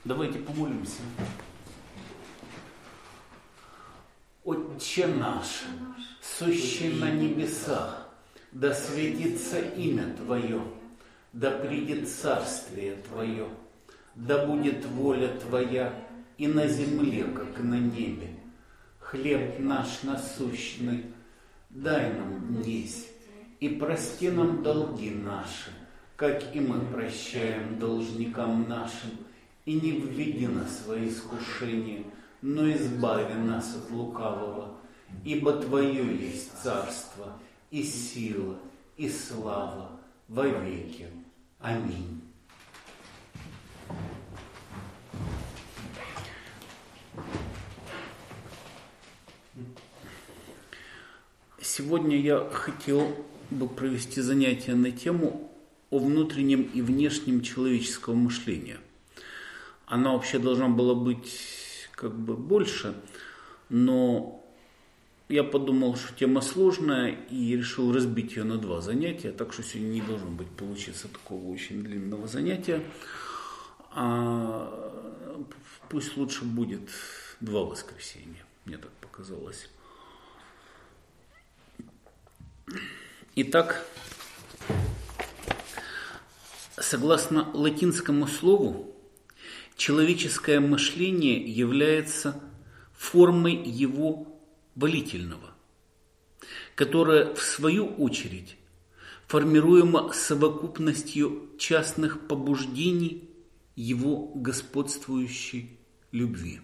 Давайте помолимся. Отче наш, сущий на небесах, да светится имя Твое, да придет царствие Твое, да будет воля Твоя и на земле, как и на небе. Хлеб наш насущный дай нам днесь, и прости нам долги наши, как и мы прощаем должникам нашим, и не введи нас во искушение, но избави нас от лукавого, ибо Твое есть царство, и сила, и слава во веки. Аминь. Сегодня я хотел бы провести занятие на тему о внутреннем и внешнем человеческого мышления. Она вообще должна была быть больше, но я подумал, что тема сложная и решил разбить ее на 2 занятия, так что сегодня не должно быть получиться такого очень длинного занятия. Пусть лучше будет 2 воскресенья, мне так показалось. Итак, согласно латинскому слову, человеческое мышление является формой его волительного, которое, в свою очередь, формируемо совокупностью частных побуждений его господствующей любви.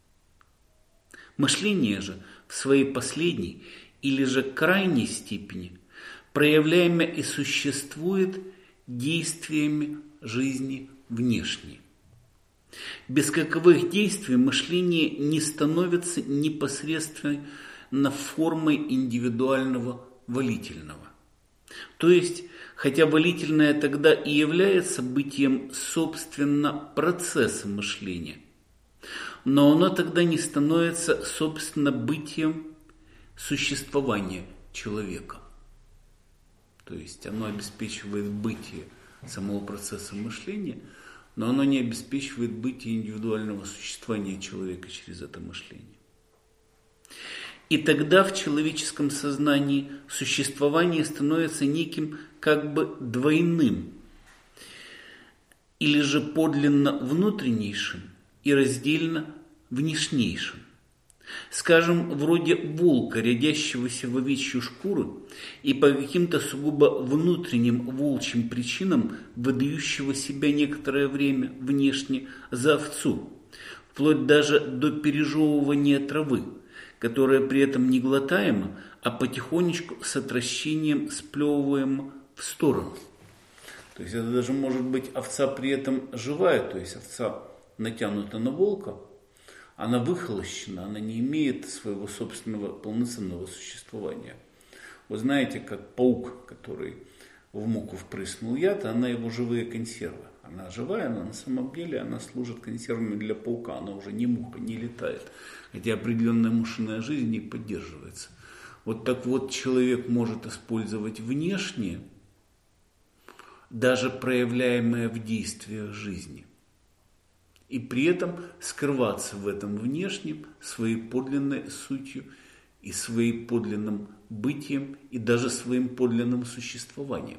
Мышление же в своей последней или же крайней степени проявляемо и существует действиями жизни внешней. Без каковых действий мышление не становится непосредственно формой индивидуального волительного. То есть, хотя волительное тогда и является бытием собственно процесса мышления, но оно тогда не становится собственно бытием существования человека. То есть оно обеспечивает бытие самого процесса мышления, но оно не обеспечивает бытие индивидуального существования человека через это мышление. И тогда в человеческом сознании существование становится неким двойным, или же подлинно внутреннейшим и раздельно внешнейшим. Скажем, вроде волка, рядящегося в овечью шкуру и по каким-то сугубо внутренним волчьим причинам выдающего себя некоторое время внешне за овцу, вплоть даже до пережевывания травы, которая при этом не глотаема, а потихонечку с отвращением сплевываема в сторону. То есть это даже может быть овца при этом живая, то есть овца натянута на волка, она выхолощена, она не имеет своего собственного полноценного существования. Вы знаете, как паук, который в муку впрыснул яд, она его живые консервы. Она живая, но на самом деле она служит консервами для паука, она уже не муха, не летает. Хотя определенная мушиная жизнь не поддерживается. Вот так вот человек может использовать внешнее, даже проявляемое в действиях жизни, и при этом скрываться в этом внешнем своей подлинной сутью и своим подлинным бытием и даже своим подлинным существованием.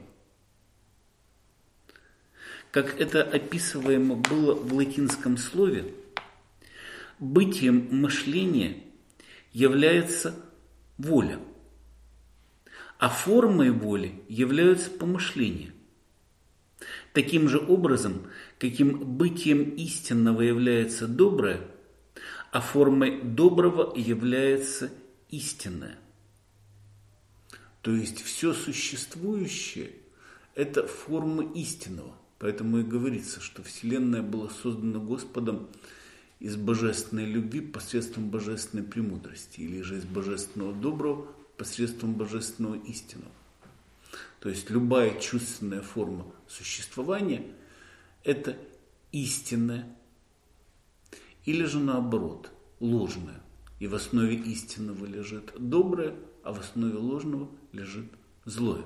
Как это описываемо было в латинском слове, бытием мышления является воля, а формой воли являются помышления. Таким же образом, каким бытием истинного является доброе, а формой доброго является истинное. То есть все существующее – это форма истинного. Поэтому и говорится, что Вселенная была создана Господом из божественной любви посредством божественной премудрости, или же из божественного доброго посредством божественного истинного. То есть любая чувственная форма существования – это истинное, или же наоборот, ложное. И в основе истинного лежит доброе, а в основе ложного лежит злое.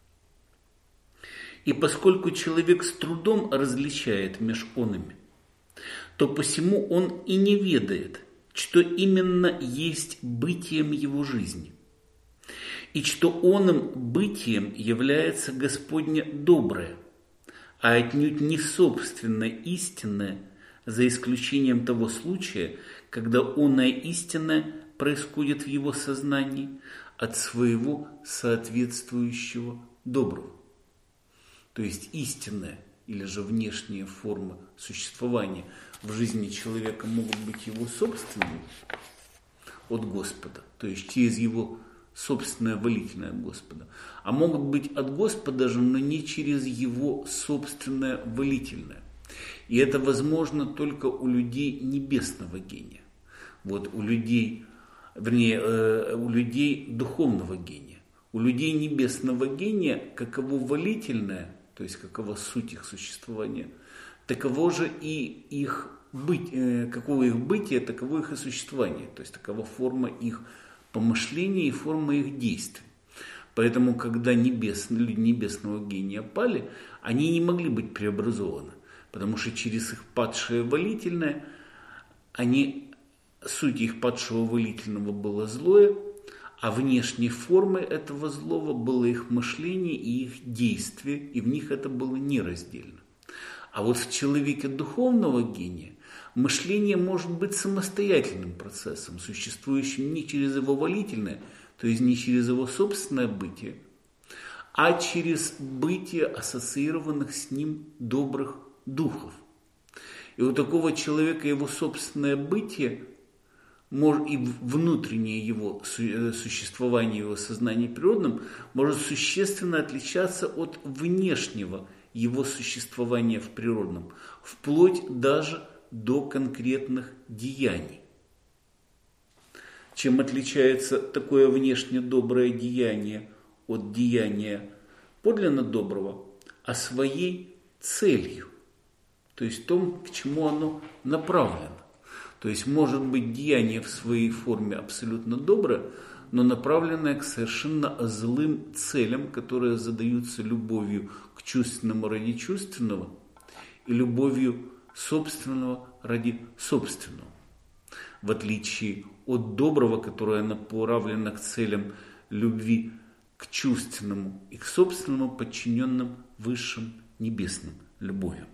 И поскольку человек с трудом различает меж онами, то посему он и не ведает, что именно есть бытием его жизни, и что оным бытием является Господне доброе, а отнюдь не собственное истинное, за исключением того случая, когда оное истинное происходит в его сознании от своего соответствующего доброго. То есть истинная или же внешняя форма существования в жизни человека могут быть его собственными от Господа, то есть через его собственное волительное от Господа, а могут быть от Господа же, но не через его собственное волительное. И это возможно только у людей небесного гения. Вот у людей, у людей духовного гения. У людей небесного гения, каково волительное, то есть какова суть их существования, таково же и их каково их бытие, таково их и существование, то есть такова форма их помышления и форма их действий. Поэтому, когда люди небесного гения пали, они не могли быть преобразованы, потому что через их падшее волительное, суть их падшего волительного было злое, а внешней формой этого злого было их мышление и их действие, и в них это было нераздельно. А вот в человеке духовного гения мышление может быть самостоятельным процессом, существующим не через его волительное, то есть не через его собственное бытие, а через бытие ассоциированных с ним добрых духов. И у такого человека его собственное бытие и внутреннее его существование, его сознание природным может существенно отличаться от внешнего его существования в природном, вплоть даже до конкретных деяний. Чем отличается такое внешне доброе деяние от деяния подлинно доброго? А своей целью, то есть том, к чему оно направлено. То есть может быть деяние в своей форме абсолютно доброе, но направленное к совершенно злым целям, которые задаются любовью к чувственному ради чувственного и любовью собственного ради собственного. В отличие от доброго, которое направлено к целям любви к чувственному и к собственному, подчиненным высшим небесным любовью.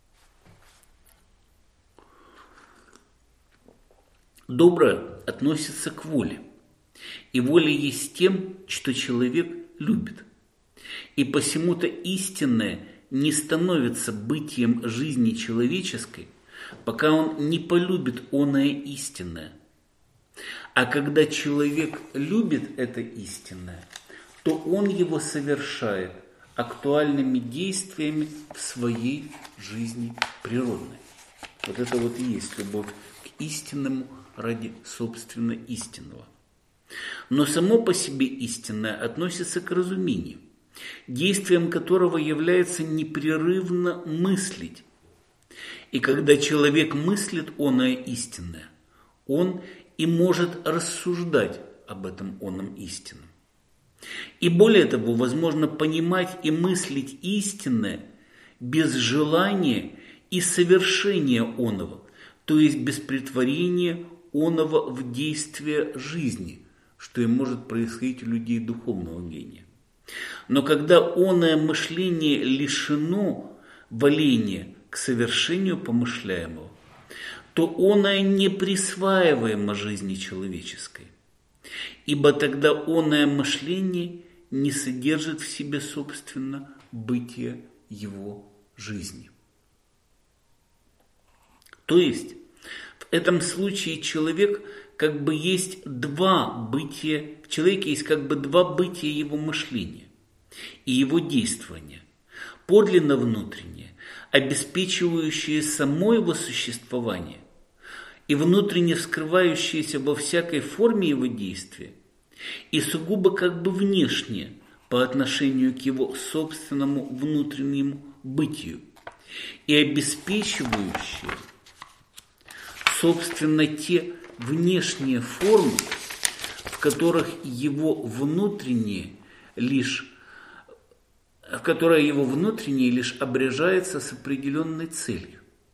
Доброе относится к воле, и воля есть тем, что человек любит. И посему-то истинное не становится бытием жизни человеческой, пока он не полюбит оное истинное. А когда человек любит это истинное, то он его совершает актуальными действиями в своей жизни природной. Вот это вот и есть любовь к истинному ради собственно истинного. Но само по себе истинное относится к разумению, действием которого является непрерывно мыслить. И когда человек мыслит оное истинное, он и может рассуждать об этом оном истинном. И более того, возможно понимать и мыслить истинное без желания и совершения оного, то есть без претворения оного в действие жизни, что и может происходить у людей духовного гения. Но когда оное мышление лишено воления к совершению помышляемого, то оное не присваиваемо жизни человеческой, ибо тогда оное мышление не содержит в себе, собственно, бытие его жизни. То есть, в этом случае человек как бы есть два бытия, в человеке есть как бы два бытия его мышления и его действования. Подлинно внутреннее, обеспечивающее само его существование и внутренне вскрывающееся во всякой форме его действия, и сугубо как бы внешнее по отношению к его собственному внутреннему бытию, и обеспечивающее собственно те внешние формы, в которых его внутреннее лишь обрежается с определенной целью.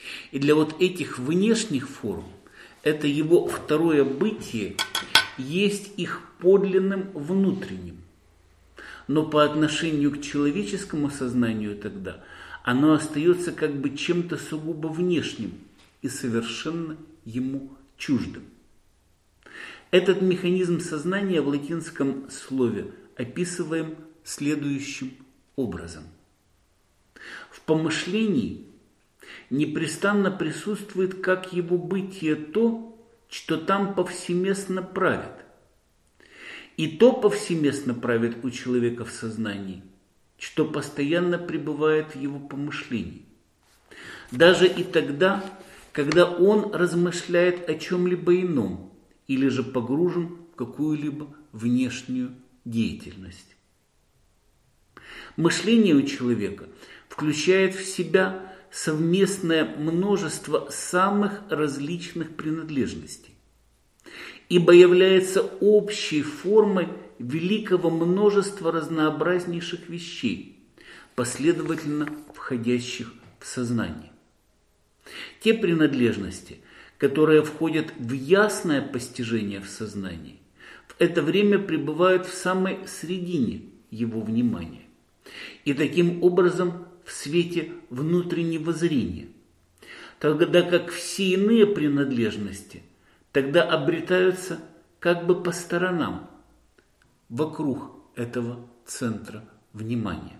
И для вот этих внешних форм это его второе бытие есть их подлинным внутренним. Но по отношению к человеческому сознанию тогда оно остается как бы чем-то сугубо внешним и совершенно ему чуждым. Этот механизм сознания в латинском слове описываем следующим образом. В помышлении непрестанно присутствует как его бытие то, что там повсеместно правит. И то повсеместно правит у человека в сознании, что постоянно пребывает в его помышлении. Даже и тогда, когда он размышляет о чем-либо ином или же погружен в какую-либо внешнюю деятельность. Мышление у человека включает в себя совместное множество самых различных принадлежностей, ибо является общей формой великого множества разнообразнейших вещей, последовательно входящих в сознание. Те принадлежности, которые входят в ясное постижение в сознании, в это время пребывают в самой середине его внимания и таким образом в свете внутреннего зрения, тогда как все иные принадлежности тогда обретаются как бы по сторонам, вокруг этого центра внимания.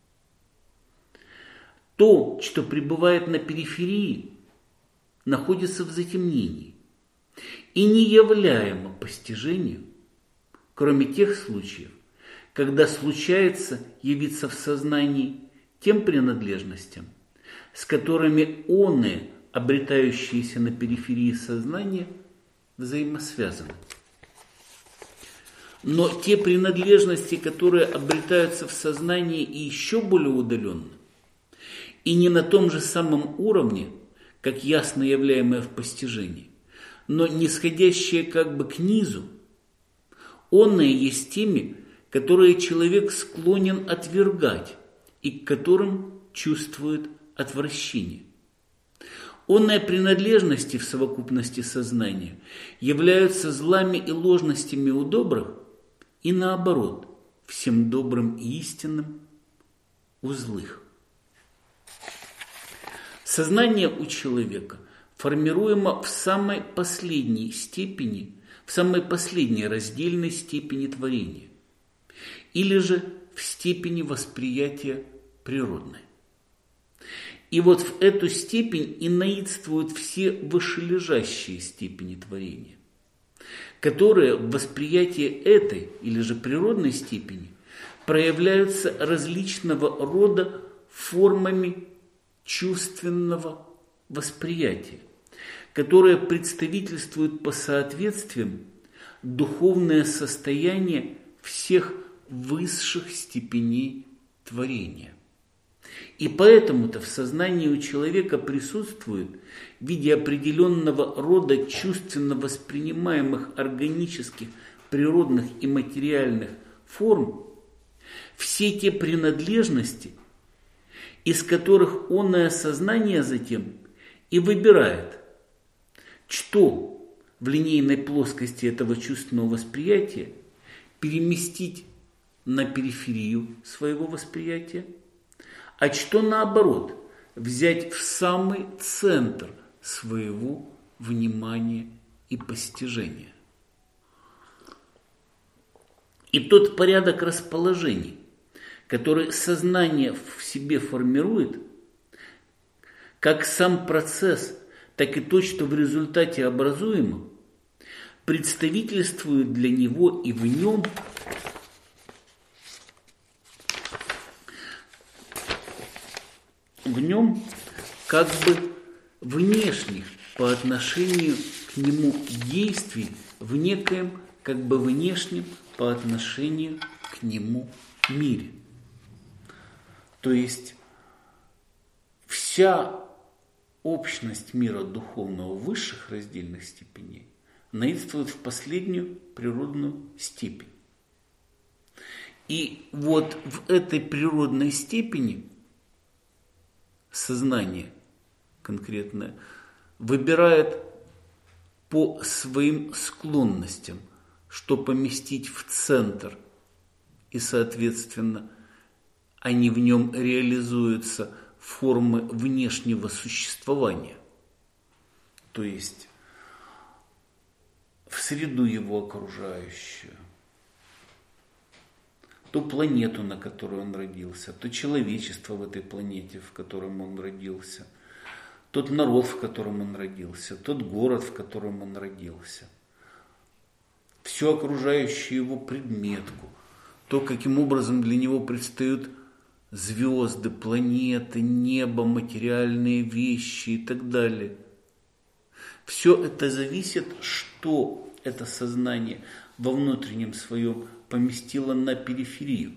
То, что пребывает на периферии, находится в затемнении и неявляемо постижению, кроме тех случаев, когда случается явиться в сознании тем принадлежностям, с которыми оные, обретающиеся на периферии сознания, взаимосвязаны. Но те принадлежности, которые обретаются в сознании и еще более удаленно, и не на том же самом уровне, как ясно являемое в постижении, но нисходящие как бы к низу, оные есть теми, которые человек склонен отвергать и к которым чувствует отвращение. Онные принадлежности в совокупности сознания являются злами и ложностями у добрых и наоборот, всем добрым и истинным у злых. Сознание у человека формируемо в самой последней степени, в самой последней раздельной степени творения, или же в степени восприятия природной. И вот в эту степень и наидствуют все вышележащие степени творения, которые в восприятии этой или же природной степени проявляются различного рода формами чувственного восприятия, которые представительствуют по соответствиям духовное состояние всех высших степеней творения. И поэтому-то в сознании у человека присутствует в виде определенного рода чувственно воспринимаемых органических, природных и материальных форм все те принадлежности, из которых оное сознание затем и выбирает, что в линейной плоскости этого чувственного восприятия переместить на периферию своего восприятия, а что наоборот взять в самый центр своего внимания и постижения. И тот порядок расположений, который сознание в себе формирует, как сам процесс, так и то, что в результате образуемо, представительствует для него и в нем как бы внешних по отношению к нему действий в некоем как бы внешнем по отношению к нему мире. То есть вся общность мира духовного высших раздельных степеней наидствует в последнюю природную степень. И вот в этой природной степени сознание конкретное, выбирает по своим склонностям, что поместить в центр, и, соответственно, они в нем реализуются формы внешнего существования, то есть в среду его окружающую, ту планету, на которой он родился, то человечество в этой планете, в котором он родился, тот народ, в котором он родился, тот город, в котором он родился, всю окружающую его предметку, то, каким образом для него предстают звезды, планеты, небо, материальные вещи и так далее. Все это зависит, что это сознание во внутреннем своем поместило на периферию.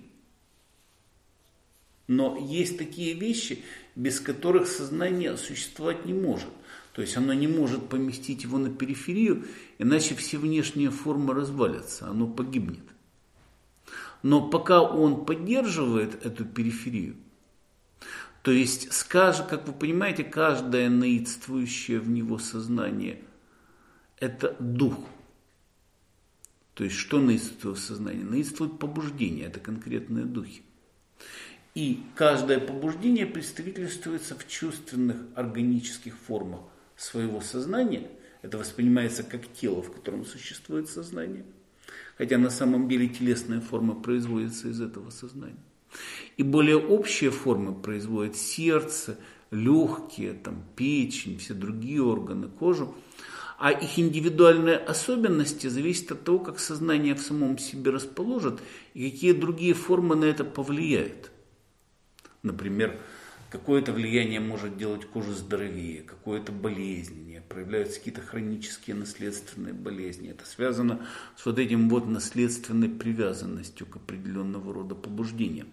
Но есть такие вещи, без которых сознание существовать не может. То есть оно не может поместить его на периферию, иначе все внешние формы развалятся, оно погибнет. Но пока он поддерживает эту периферию, то есть, как вы понимаете, каждое наидствующее в него сознание – это дух. То есть, что наидствует сознание? Наидствует побуждение, это конкретные духи. И каждое побуждение представительствуется в чувственных органических формах своего сознания. Это воспринимается как тело, в котором существует сознание. Хотя на самом деле телесные формы производятся из этого сознания. И более общие формы производят сердце, легкие, печень, все другие органы, кожу. А их индивидуальные особенности зависят от того, как сознание в самом себе расположит и какие другие формы на это повлияют. Например, какое-то влияние может делать кожу здоровее, какое-то болезненнее, проявляются какие-то хронические наследственные болезни. Это связано с вот этим вот наследственной привязанностью к определенного рода побуждениям.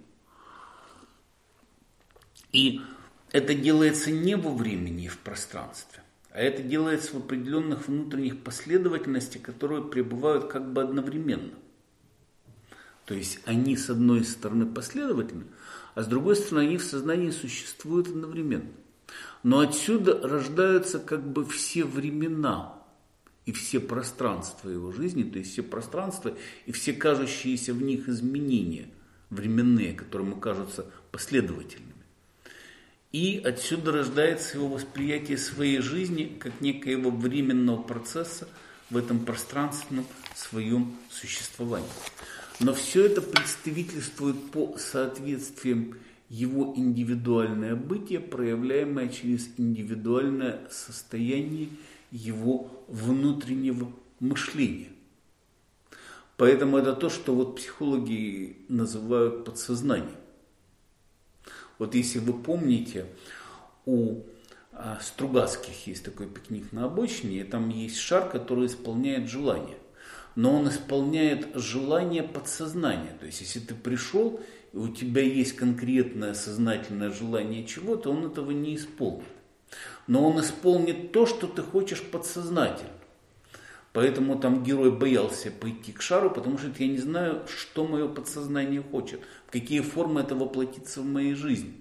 И это делается не во времени и в пространстве, а это делается в определенных внутренних последовательностях, которые пребывают как бы одновременно. То есть они с одной стороны последовательны, а с другой стороны они в сознании существуют одновременно. Но отсюда рождаются как бы все времена и все пространства его жизни, то есть все пространства и все кажущиеся в них изменения временные, которые ему кажутся последовательными. И отсюда рождается его восприятие своей жизни как некоего временного процесса в этом пространственном своем существовании. Но все это представительствует по соответствиям его индивидуальное бытие, проявляемое через индивидуальное состояние его внутреннего мышления. Поэтому это то, что вот психологи называют подсознанием. Вот если вы помните, у Стругацких есть такой пикник на обочине, и там есть шар, который исполняет желание. Но он исполняет желание подсознания. То есть, если ты пришел, и у тебя есть конкретное сознательное желание чего-то, он этого не исполнит. Но он исполнит то, что ты хочешь подсознательно. Поэтому там герой боялся пойти к шару, потому что я не знаю, что мое подсознание хочет, в какие формы это воплотится в моей жизни.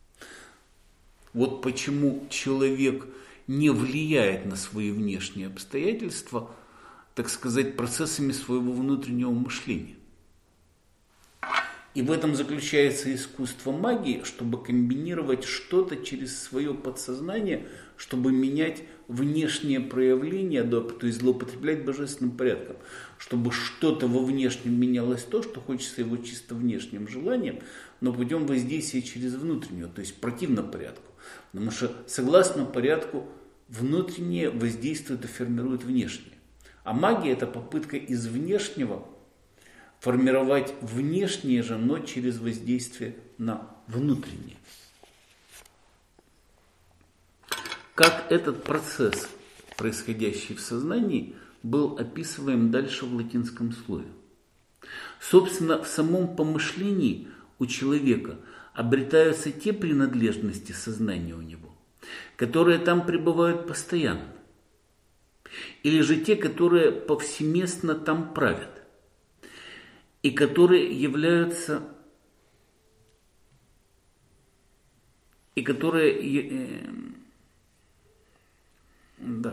Вот почему человек не влияет на свои внешние обстоятельства, так сказать, процессами своего внутреннего мышления. И в этом заключается искусство магии, чтобы комбинировать что-то через свое подсознание, чтобы менять внешнее проявление, то есть злоупотреблять божественным порядком, чтобы что-то во внешнем менялось то, что хочется его чисто внешним желанием, но путем воздействия через внутреннее, то есть противно порядку. Потому что согласно порядку внутреннее воздействует и формирует внешнее. А магия – это попытка из внешнего формировать внешнее же, но через воздействие на внутреннее. Как этот процесс, происходящий в сознании, был описываем дальше в латинском слове. Собственно, в самом помышлении у человека обретаются те принадлежности сознания у него, которые там пребывают постоянно, или же те, которые повсеместно там правят, и которые являются,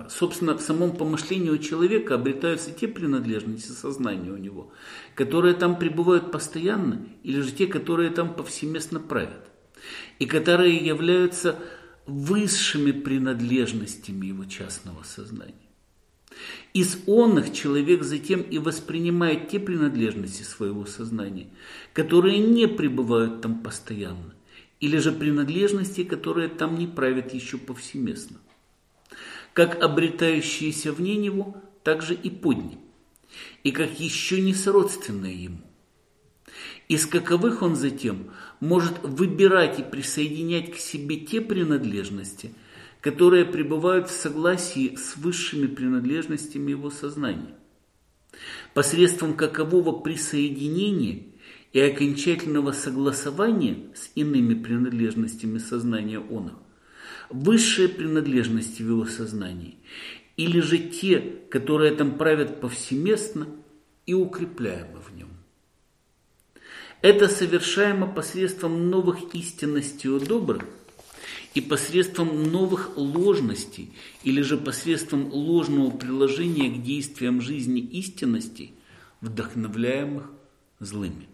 собственно, в самом помышлении у человека обретаются те принадлежности сознания у него, которые там пребывают постоянно, или же те, которые там повсеместно правят, и которые являются высшими принадлежностями его частного сознания. Из онных человек затем и воспринимает те принадлежности своего сознания, которые не пребывают там постоянно, или же принадлежности, которые там не правят еще повсеместно, как обретающиеся вне него, так же и под ним, и как еще не сродственные ему. Из каковых он затем может выбирать и присоединять к себе те принадлежности, которые пребывают в согласии с высшими принадлежностями его сознания. Посредством какового присоединения и окончательного согласования с иными принадлежностями сознания оных, высшие принадлежности в его сознании, или же те, которые там правят повсеместно и укрепляемы в нем. Это совершаемо посредством новых истинностей о добрых и посредством новых ложностей, или же посредством ложного приложения к действиям жизни истинностей, вдохновляемых злыми.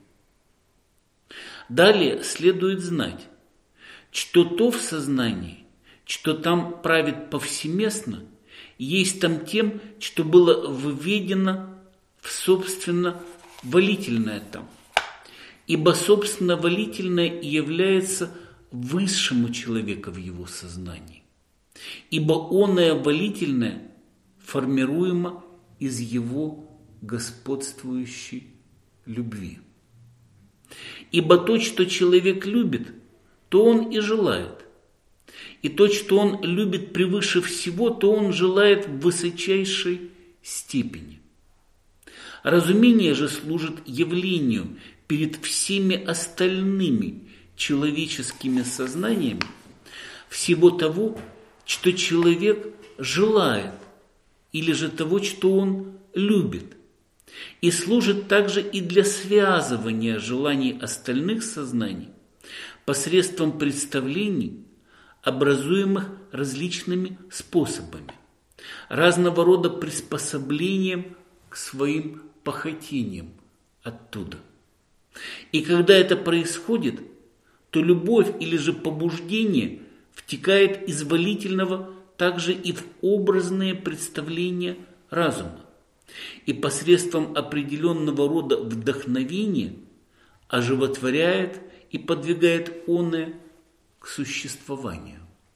Далее следует знать, что то в сознании, что там правит повсеместно, есть там тем, что было введено в собственно волительное там. Ибо собственно волительное и является высшим у человека в его сознании. Ибо оное волительное формируемо из его господствующей любви. Ибо то, что человек любит, то он и желает. И то, что он любит превыше всего, то он желает в высочайшей степени. Разумение же служит явлению перед всеми остальными человеческими сознаниями всего того, что человек желает, или же того, что он любит, и служит также и для связывания желаний остальных сознаний посредством представлений, образуемых различными способами, разного рода приспособлением к своим похотениям оттуда. И когда это происходит, то любовь или же побуждение втекает из волительного также и в образные представления разума, и посредством определенного рода вдохновения оживотворяет и подвигает оное к существованию.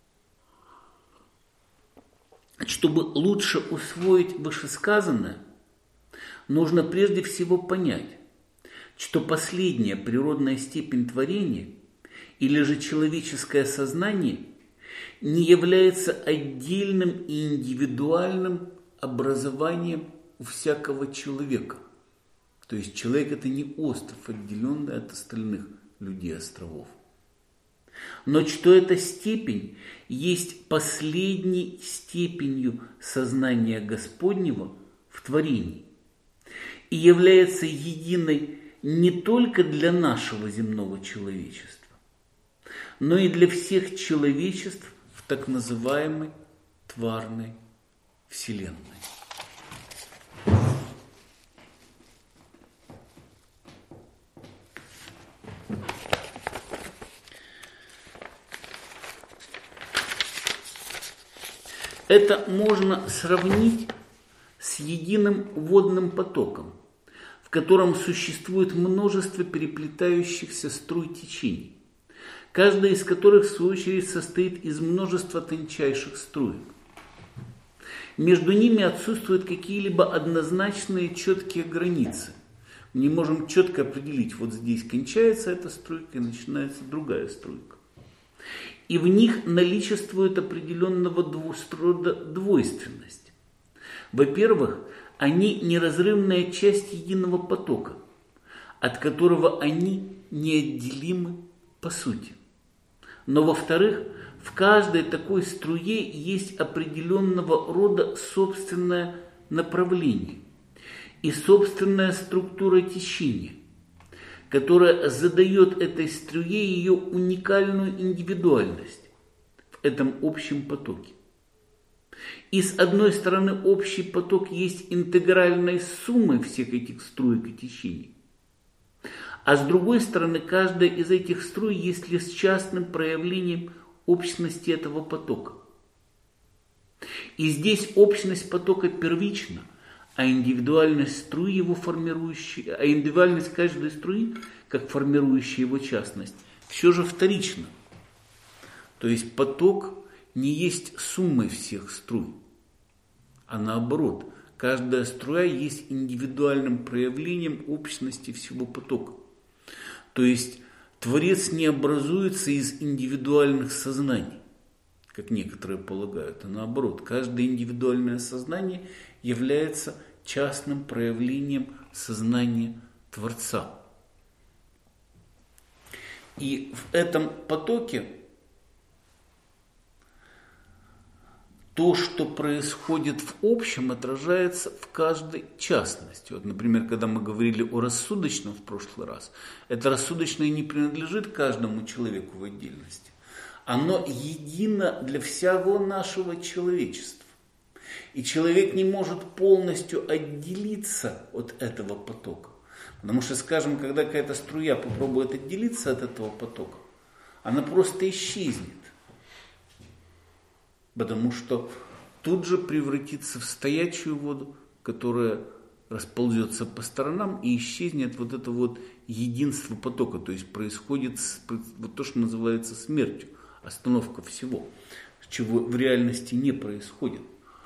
Чтобы лучше усвоить вышесказанное, нужно прежде всего понять, что последняя природная степень творения или же человеческое сознание не является отдельным и индивидуальным образованием у всякого человека. То есть человек – это не остров, отделенный от остальных людей островов. Но что эта степень есть последней степенью сознания Господнего в творении и является единой не только для нашего земного человечества, но и для всех человечеств в так называемой тварной Вселенной. Это можно сравнить с единым водным потоком, в котором существует множество переплетающихся струй течений, каждая из которых, в свою очередь, состоит из множества тончайших струек. Между ними отсутствуют какие-либо однозначные четкие границы. Мы не можем четко определить, вот здесь кончается эта струйка и начинается другая струйка. И в них наличествует определенного рода двойственность. Во-первых, они неразрывная часть единого потока, от которого они неотделимы по сути. Но во-вторых, в каждой такой струе есть определенного рода собственное направление и собственная структура течения, которая задает этой струе ее уникальную индивидуальность в этом общем потоке. И с одной стороны, общий поток есть интегральной суммой всех этих струек и течений. А с другой стороны, каждая из этих струй есть лишь частным проявлением общности этого потока. И здесь общность потока первична, а индивидуальность струи его формирующей, а индивидуальность каждой струи, как формирующая его частность, все же вторична. То есть поток не есть суммой всех струй, а наоборот, каждая струя есть индивидуальным проявлением общности всего потока. То есть Творец не образуется из индивидуальных сознаний, как некоторые полагают, а наоборот, каждое индивидуальное сознание является частным проявлением сознания Творца. И в этом потоке то, что происходит в общем, отражается в каждой частности. Вот, например, когда мы говорили о рассудочном в прошлый раз, это рассудочное не принадлежит каждому человеку в отдельности. Оно едино для всего нашего человечества. И человек не может полностью отделиться от этого потока. Потому что, скажем, когда какая-то струя попробует отделиться от этого потока, она просто исчезнет. Потому что тут же превратится в стоячую воду, которая расползется по сторонам и исчезнет вот это вот единство потока. То есть происходит вот то, что называется смертью, остановка всего, чего в реальности не происходит.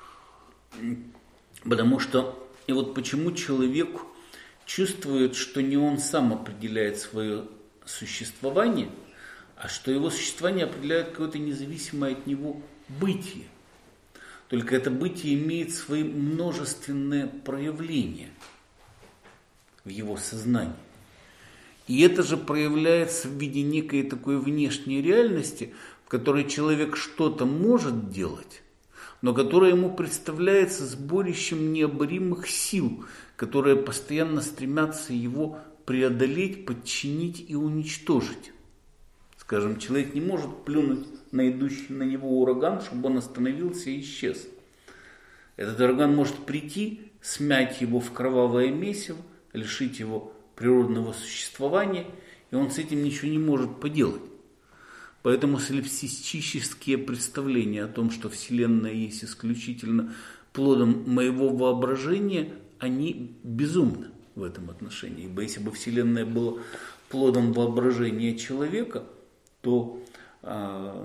Потому что, и вот почему человек чувствует, что не он сам определяет свое существование, а что его существование определяет какое-то независимое от него бытие. Только это бытие имеет свои множественные проявления в его сознании. И это же проявляется в виде некой такой внешней реальности, в которой человек что-то может делать, но которая ему представляется сборищем необоримых сил, которые постоянно стремятся его преодолеть, подчинить и уничтожить. Скажем, человек не может плюнуть на идущий на него ураган, чтобы он остановился и исчез. Этот ураган может прийти, смять его в кровавое месиво, лишить его природного существования, и он с этим ничего не может поделать. Поэтому солипсистические представления о том, что Вселенная есть исключительно плодом моего воображения, они безумны в этом отношении. Ибо если бы Вселенная была плодом воображения человека, то она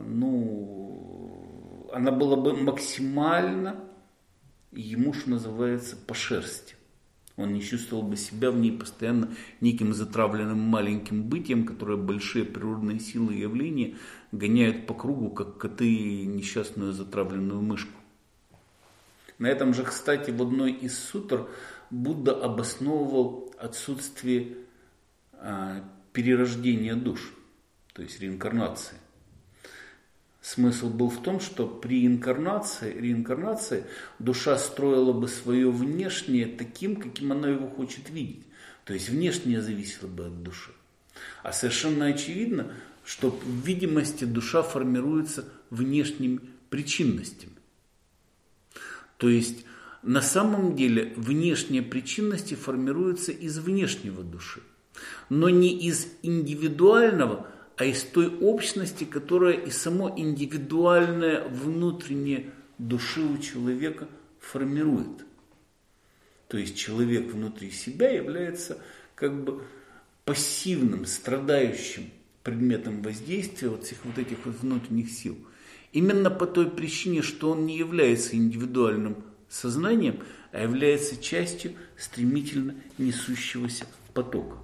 была бы максимально, ему, что называется, по шерсти. Он не чувствовал бы себя в ней постоянно неким затравленным маленьким бытием, которое большие природные силы и явления гоняют по кругу, как коты несчастную затравленную мышку. На этом же, кстати, в одной из сутр Будда обосновывал отсутствие перерождения душ, то есть реинкарнации. Смысл был в том, что при реинкарнации душа строила бы свое внешнее таким, каким она его хочет видеть. То есть внешнее зависело бы от души. А совершенно очевидно, что в видимости душа формируется внешними причинностями. То есть на самом деле внешние причинности формируются из внешнего души. Но не из индивидуального, а из той общности, которая и само индивидуальное внутреннее души у человека формирует. То есть человек внутри себя является как бы пассивным, страдающим предметом воздействия вот всех вот этих вот внутренних сил. Именно по той причине, что он не является индивидуальным сознанием, а является частью стремительно несущегося потока.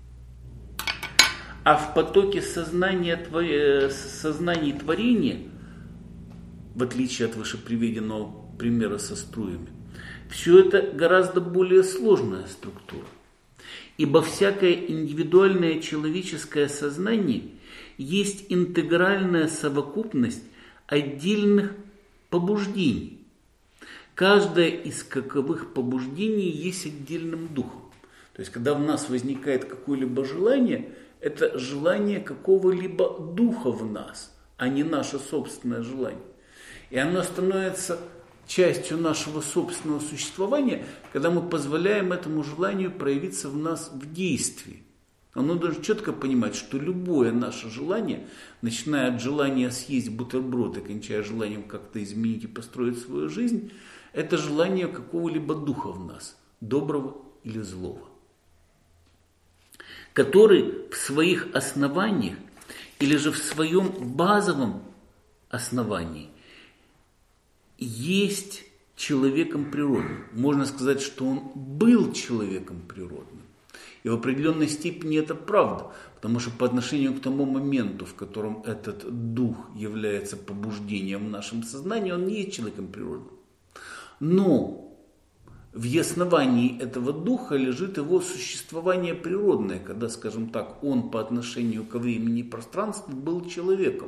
А в потоке сознаний творения, в отличие от вышеприведенного примера со струями, все это гораздо более сложная структура. Ибо всякое индивидуальное человеческое сознание есть интегральная совокупность отдельных побуждений. Каждое из каковых побуждений есть отдельным духом. То есть, когда в нас возникает какое-либо желание, это желание какого-либо духа в нас, а не наше собственное желание. И оно становится частью нашего собственного существования, когда мы позволяем этому желанию проявиться в нас в действии. Оно должно четко понимать, что любое наше желание, начиная от желания съесть бутерброд и кончая желанием как-то изменить и построить свою жизнь, это желание какого-либо духа в нас, доброго или злого, который в своих основаниях или же в своем базовом основании есть человеком природным. Можно сказать, что он был человеком природным. И в определенной степени это правда, потому что по отношению к тому моменту, в котором этот дух является побуждением в нашем сознании, он не есть человеком природным. Но в основании этого духа лежит его существование природное, когда, скажем так, он по отношению ко времени и пространству был человеком.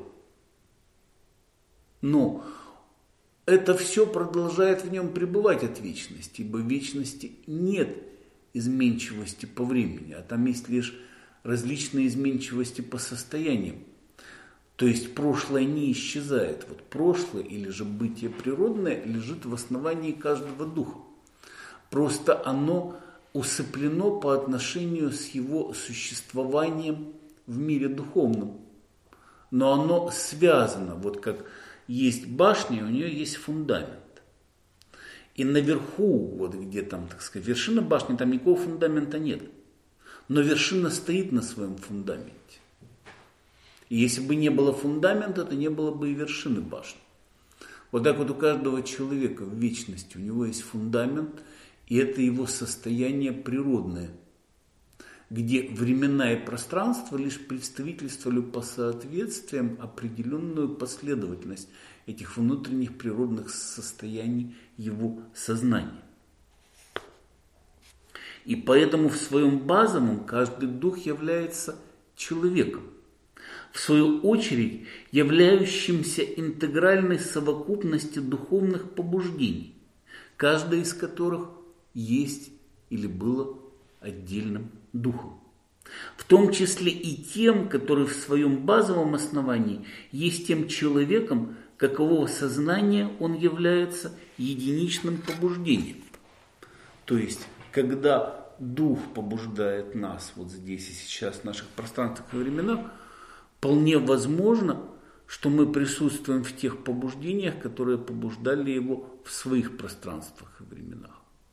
Но это все продолжает в нем пребывать от вечности, ибо в вечности нет изменчивости по времени, а там есть лишь различные изменчивости по состояниям. То есть прошлое не исчезает. Вот прошлое или же бытие природное лежит в основании каждого духа. Просто оно усыплено по отношению с его существованием в мире духовном. Но оно связано, вот как есть башня, у нее есть фундамент. И наверху, вот где там, так сказать, вершина башни, там никакого фундамента нет. Но вершина стоит на своем фундаменте. И если бы не было фундамента, то не было бы и вершины башни. Вот так вот у каждого человека в вечности у него есть фундамент, и это его состояние природное, где времена и пространство лишь представительствовали по соответствиям определенную последовательность этих внутренних природных состояний его сознания. И поэтому в своем базовом каждый дух является человеком, в свою очередь являющимся интегральной совокупностью духовных побуждений, каждое из которых есть или было отдельным духом. В том числе и тем, который в своем базовом основании есть тем человеком, какового сознания он является единичным побуждением. То есть, когда дух побуждает нас вот здесь и сейчас, в наших пространствах и временах, вполне возможно, что мы присутствуем в тех побуждениях, которые побуждали его в своих пространствах и временах.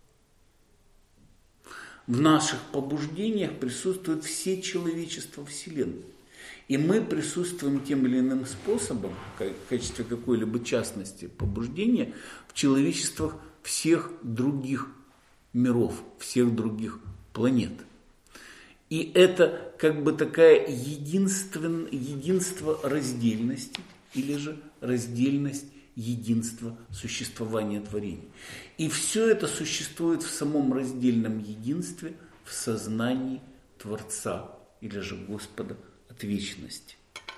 В наших побуждениях присутствует все человечество Вселенной. И мы присутствуем тем или иным способом, в качестве какой-либо частности побуждения, в человечествах всех других миров, всех других планет. И это как бы такая единство раздельности или же раздельность единства существования творений. И все это существует в самом раздельном единстве, в сознании Творца или же Господа от вечности.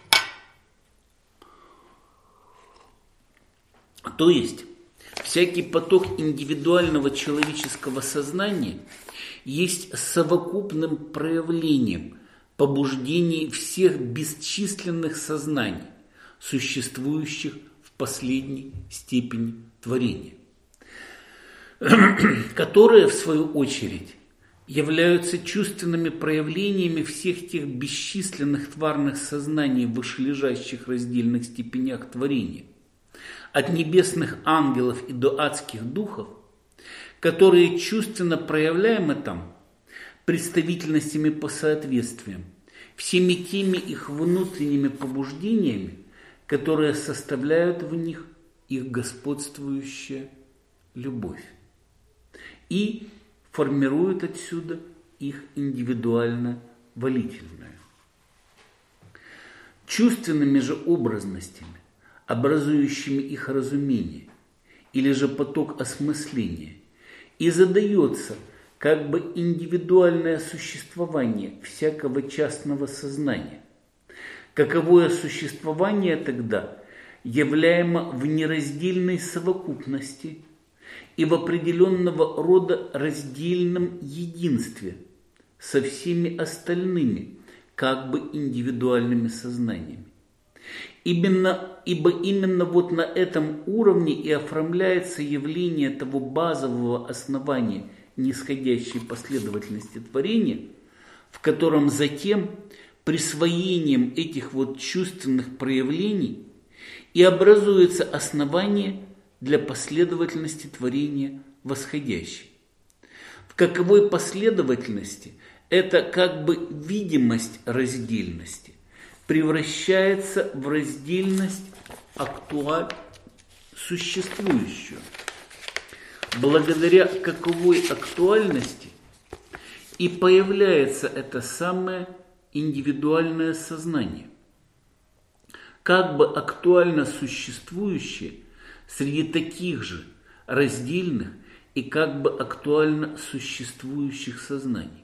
То есть, всякий поток индивидуального человеческого сознания есть совокупным проявлением побуждений всех бесчисленных сознаний, существующих в последней степени творения, которые, в свою очередь, являются чувственными проявлениями всех тех бесчисленных тварных сознаний в вышележащих раздельных степенях творения, от небесных ангелов и до адских духов, которые чувственно проявляемы там представительностями по соответствиям, всеми теми их внутренними побуждениями, которые составляют в них их господствующая любовь и формируют отсюда их индивидуально-волительную. Чувственными же образностями, образующими их разумение, или же поток осмысления, и задается как бы индивидуальное существование всякого частного сознания. Каковое существование тогда являемо в нераздельной совокупности и в определенного рода раздельном единстве со всеми остальными как бы индивидуальными сознаниями. Ибо именно вот на этом уровне и оформляется явление того базового основания нисходящей последовательности творения, в котором затем присвоением этих вот чувственных проявлений и образуется основание для последовательности творения восходящей. В каковой последовательности это как бы видимость раздельности превращается в раздельность существующую. Благодаря каковой актуальности и появляется это самое индивидуальное сознание, как бы актуально существующее среди таких же раздельных и как бы актуально существующих сознаний.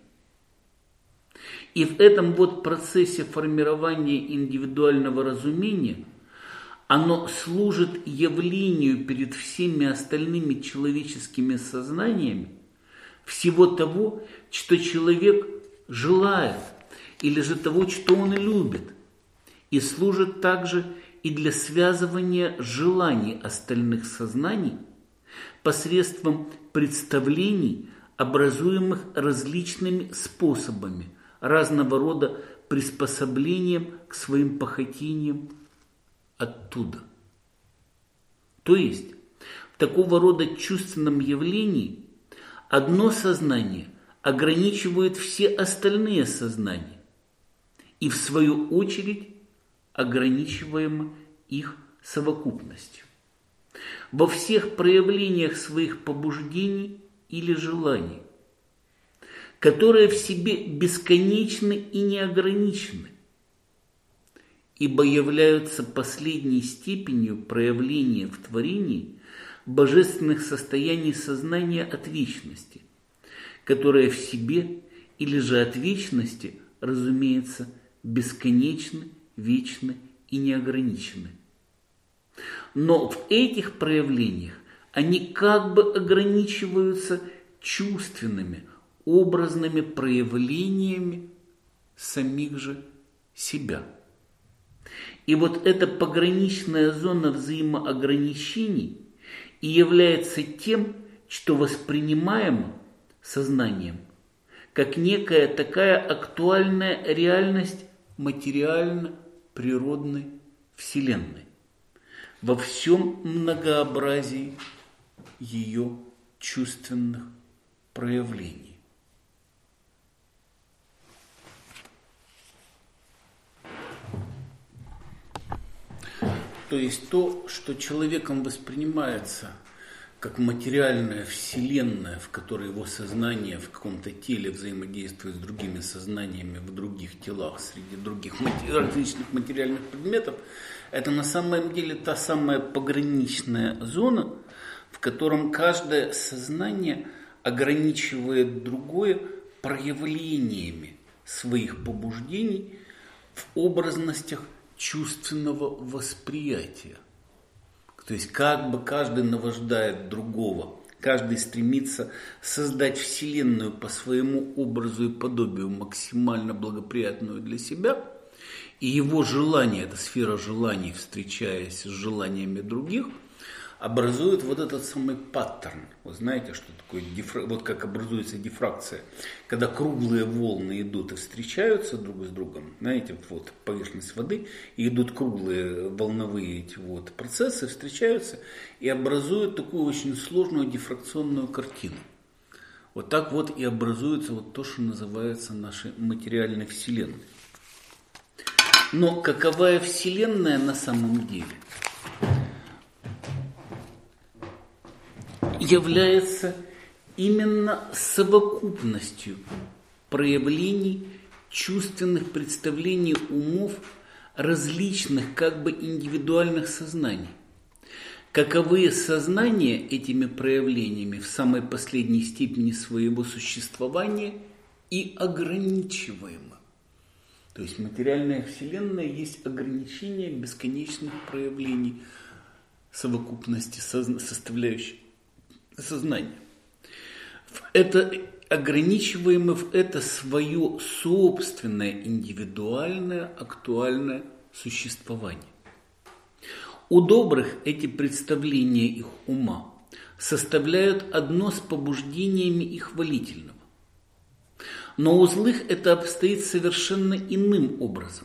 И в этом вот процессе формирования индивидуального разумения оно служит явлению перед всеми остальными человеческими сознаниями всего того, что человек желает, или же того, что он любит, и служит также и для связывания желаний остальных сознаний посредством представлений, образуемых различными способами, разного рода приспособлением к своим похотениям оттуда. То есть, в такого рода чувственном явлении одно сознание ограничивает все остальные сознания и, в свою очередь, ограничиваемо их совокупностью. Во всех проявлениях своих побуждений или желаний, которые в себе бесконечны и неограничены, ибо являются последней степенью проявления в творении божественных состояний сознания от вечности, которые в себе или же от вечности, разумеется, бесконечны, вечны и неограничены. Но в этих проявлениях они как бы ограничиваются чувственными, образными проявлениями самих же себя. И вот эта пограничная зона взаимоограничений и является тем, что воспринимаемо сознанием, как некая такая актуальная реальность материально-природной Вселенной во всем многообразии ее чувственных проявлений. То есть то, что человеком воспринимается как материальная вселенная, в которой его сознание в каком-то теле взаимодействует с другими сознаниями в других телах, среди других различных материальных предметов, это на самом деле та самая пограничная зона, в котором каждое сознание ограничивает другое проявлениями своих побуждений в образностях чувственного восприятия. То есть как бы каждый навождает другого, каждый стремится создать Вселенную по своему образу и подобию, максимально благоприятную для себя, и его желание, эта сфера желаний, встречаясь с желаниями других, образует вот этот самый паттерн. Вы знаете, что такое вот как образуется дифракция, когда круглые волны идут и встречаются друг с другом, знаете, вот поверхность воды, и идут круглые волновые эти вот процессы, встречаются и образуют такую очень сложную дифракционную картину. Вот так вот и образуется вот то, что называется нашей материальной Вселенной. Но каковая Вселенная на самом деле является именно совокупностью проявлений чувственных представлений умов различных как бы индивидуальных сознаний. Каковые сознания этими проявлениями в самой последней степени своего существования и ограничиваемы. То есть материальная Вселенная есть ограничение бесконечных проявлений совокупности составляющих сознания. Это ограничиваемо в это свое собственное индивидуальное актуальное существование. У добрых эти представления их ума составляют одно с побуждениями их хвалительного. Но у злых это обстоит совершенно иным образом.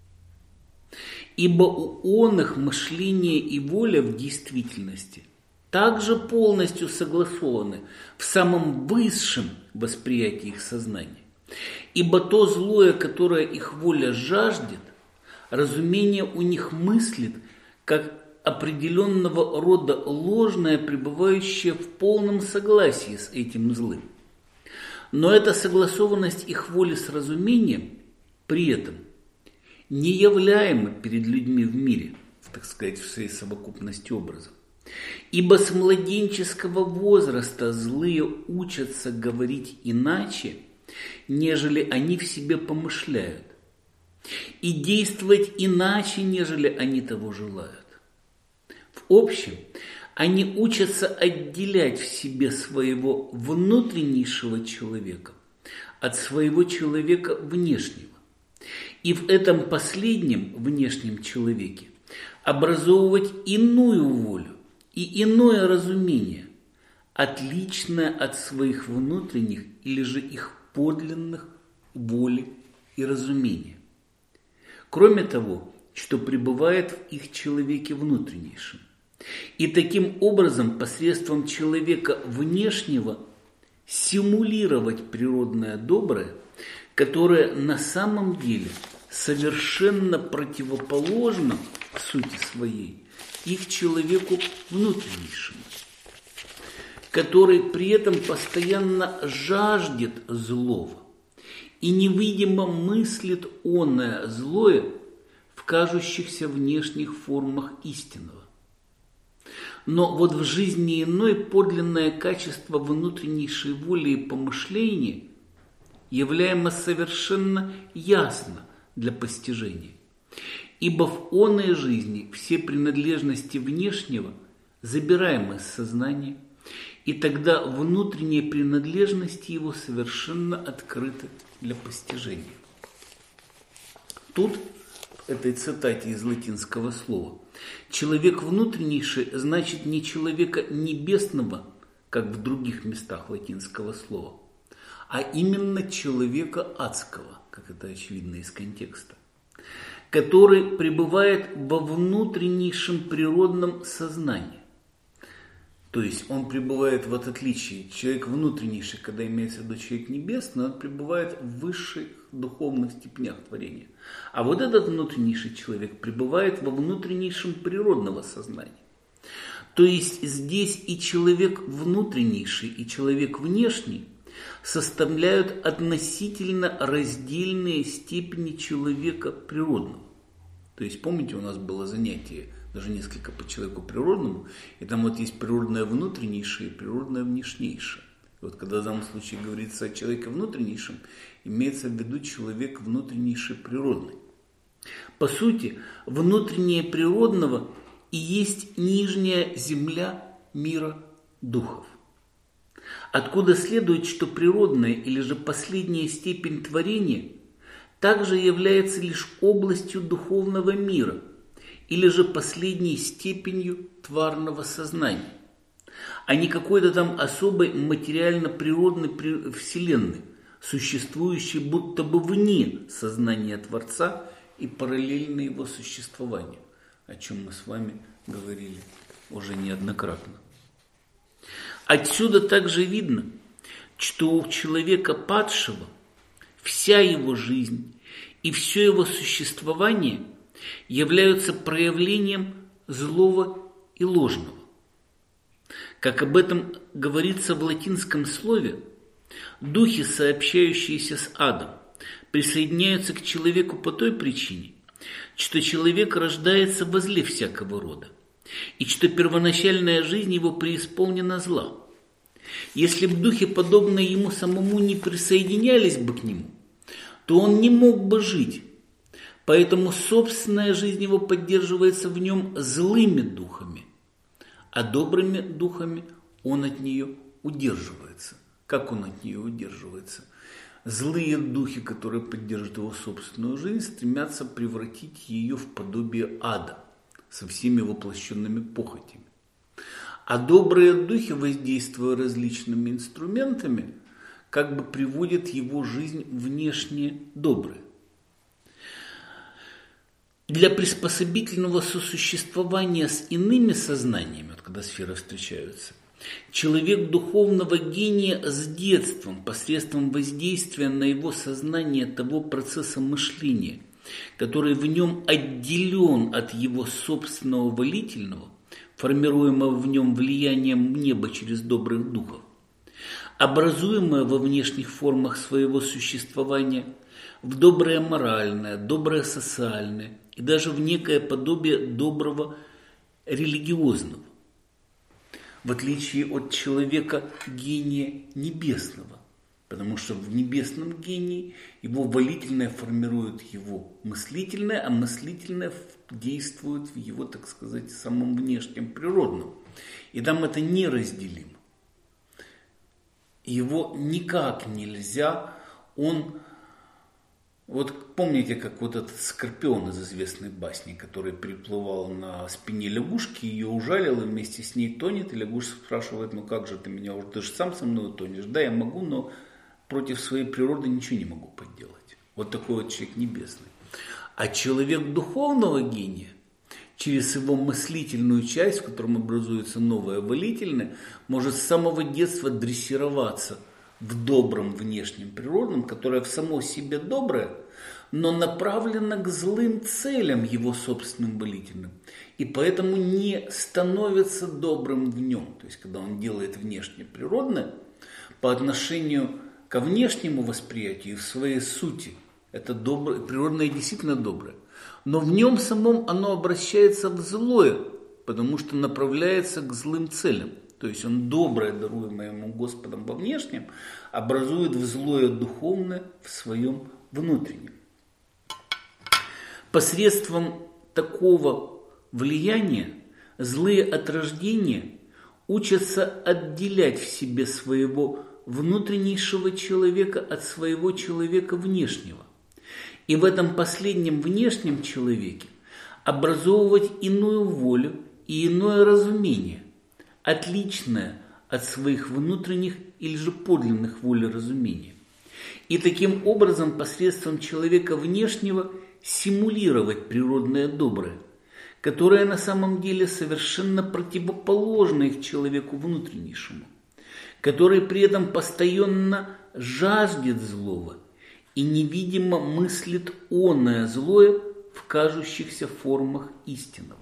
Ибо у оных мышление и воля в действительности также полностью согласованы в самом высшем восприятии их сознания. Ибо то злое, которое их воля жаждет, разумение у них мыслит, как определенного рода ложное, пребывающее в полном согласии с этим злым. Но эта согласованность их воли с разумением при этом неявляема перед людьми в мире, так сказать, в своей совокупности образов. Ибо с младенческого возраста злые учатся говорить иначе, нежели они в себе помышляют, и действовать иначе, нежели они того желают. В общем, они учатся отделять в себе своего внутреннейшего человека от своего человека внешнего. И в этом последнем внешнем человеке образовывать иную волю и иное разумение, отличное от своих внутренних или же их подлинных воли и разумения. Кроме того, что пребывает в их человеке внутреннейшем. И таким образом посредством человека внешнего симулировать природное доброе, которое на самом деле совершенно противоположно в сути своей их человеку внутреннейшему, который при этом постоянно жаждет злого и невидимо мыслит оное злое в кажущихся внешних формах истинного. Но вот в жизни иной подлинное качество внутреннейшей воли и помышления являемо совершенно ясно для постижения. Ибо в оной жизни все принадлежности внешнего забираемы из сознания, и тогда внутренние принадлежности его совершенно открыты для постижения. Тут, в этой цитате из латинского слова, человек внутреннейший значит не человека небесного, как в других местах латинского слова, а именно человека адского, как это очевидно из контекста, который пребывает во внутреннейшем природном сознании. То есть он пребывает в отличие. Человек внутреннейший, когда имеется в виду человек небесный, он пребывает в высших духовных степенях творения. А вот этот внутреннейший человек пребывает во внутреннейшем природного сознания. То есть здесь и человек внутреннейший, и человек внешний составляют относительно раздельные степени человека природного. То есть, помните, у нас было занятие даже несколько по человеку природному, и там вот есть природное внутреннейшее и природное внешнейшее. И вот когда в данном случае говорится о человеке внутреннейшем, имеется в виду человек внутреннейший природный. По сути, внутреннее природного и есть нижняя земля мира духов. Откуда следует, что природная или же последняя степень творения также является лишь областью духовного мира, или же последней степенью тварного сознания, а не какой-то там особой материально-природной вселенной, существующей будто бы вне сознания Творца и параллельно его существованию, о чем мы с вами говорили уже неоднократно. Отсюда также видно, что у человека падшего вся его жизнь и все его существование являются проявлением злого и ложного. Как об этом говорится в латинском слове, духи, сообщающиеся с адом, присоединяются к человеку по той причине, что человек рождается во зле всякого рода, и что первоначальная жизнь его преисполнена зла. Если бы духи, подобные ему самому, не присоединялись бы к нему, то он не мог бы жить. Поэтому собственная жизнь его поддерживается в нем злыми духами, а добрыми духами он от нее удерживается. Как он от нее удерживается? Злые духи, которые поддерживают его собственную жизнь, стремятся превратить ее в подобие ада, со всеми воплощенными похотями. А добрые духи, воздействуя различными инструментами, как бы приводят его жизнь внешне доброй. Для приспособительного сосуществования с иными сознаниями, вот когда сферы встречаются, человек духовного гения с детством, посредством воздействия на его сознание того процесса мышления, который в нем отделен от его собственного волительного, формируемого в нем влиянием неба через добрых духов, образуемое во внешних формах своего существования в доброе моральное, доброе социальное и даже в некое подобие доброго религиозного, в отличие от человека гения небесного, потому что в небесном гении его волительное формирует его мыслительное, а мыслительное действует в его, так сказать, самом внешнем природном. И там это неразделимо. Его никак нельзя, вот помните, как вот этот скорпион из известной басни, который приплывал на спине лягушки, ее ужалил и вместе с ней тонет, и лягушка спрашивает: ну как же ты меня, ты же сам со мной тонешь? Да, я могу, но против своей природы ничего не могу поделать. Вот такой вот человек небесный. А человек духовного гения, через его мыслительную часть, в котором образуется новое волительное, может с самого детства дрессироваться в добром внешнем природном, которое в само себе доброе, но направлено к злым целям его собственным волительным. И поэтому не становится добрым в нем. То есть, когда он делает внешнее природное, по отношению ко внешнему восприятию в своей сути, это доброе, природное действительно доброе. Но в нем самом оно обращается в злое, потому что направляется к злым целям. То есть он доброе, даруемое ему Господом во внешнем, образует в злое духовное в своем внутреннем. Посредством такого влияния злые от рождения учатся отделять в себе своего внутреннейшего человека от своего человека внешнего. И в этом последнем внешнем человеке образовывать иную волю и иное разумение, отличное от своих внутренних или же подлинных воль и разумения. И таким образом посредством человека внешнего симулировать природное доброе, которое на самом деле совершенно противоположно их человеку внутреннейшему, который при этом постоянно жаждет злого и невидимо мыслит оное злое в кажущихся формах истинного.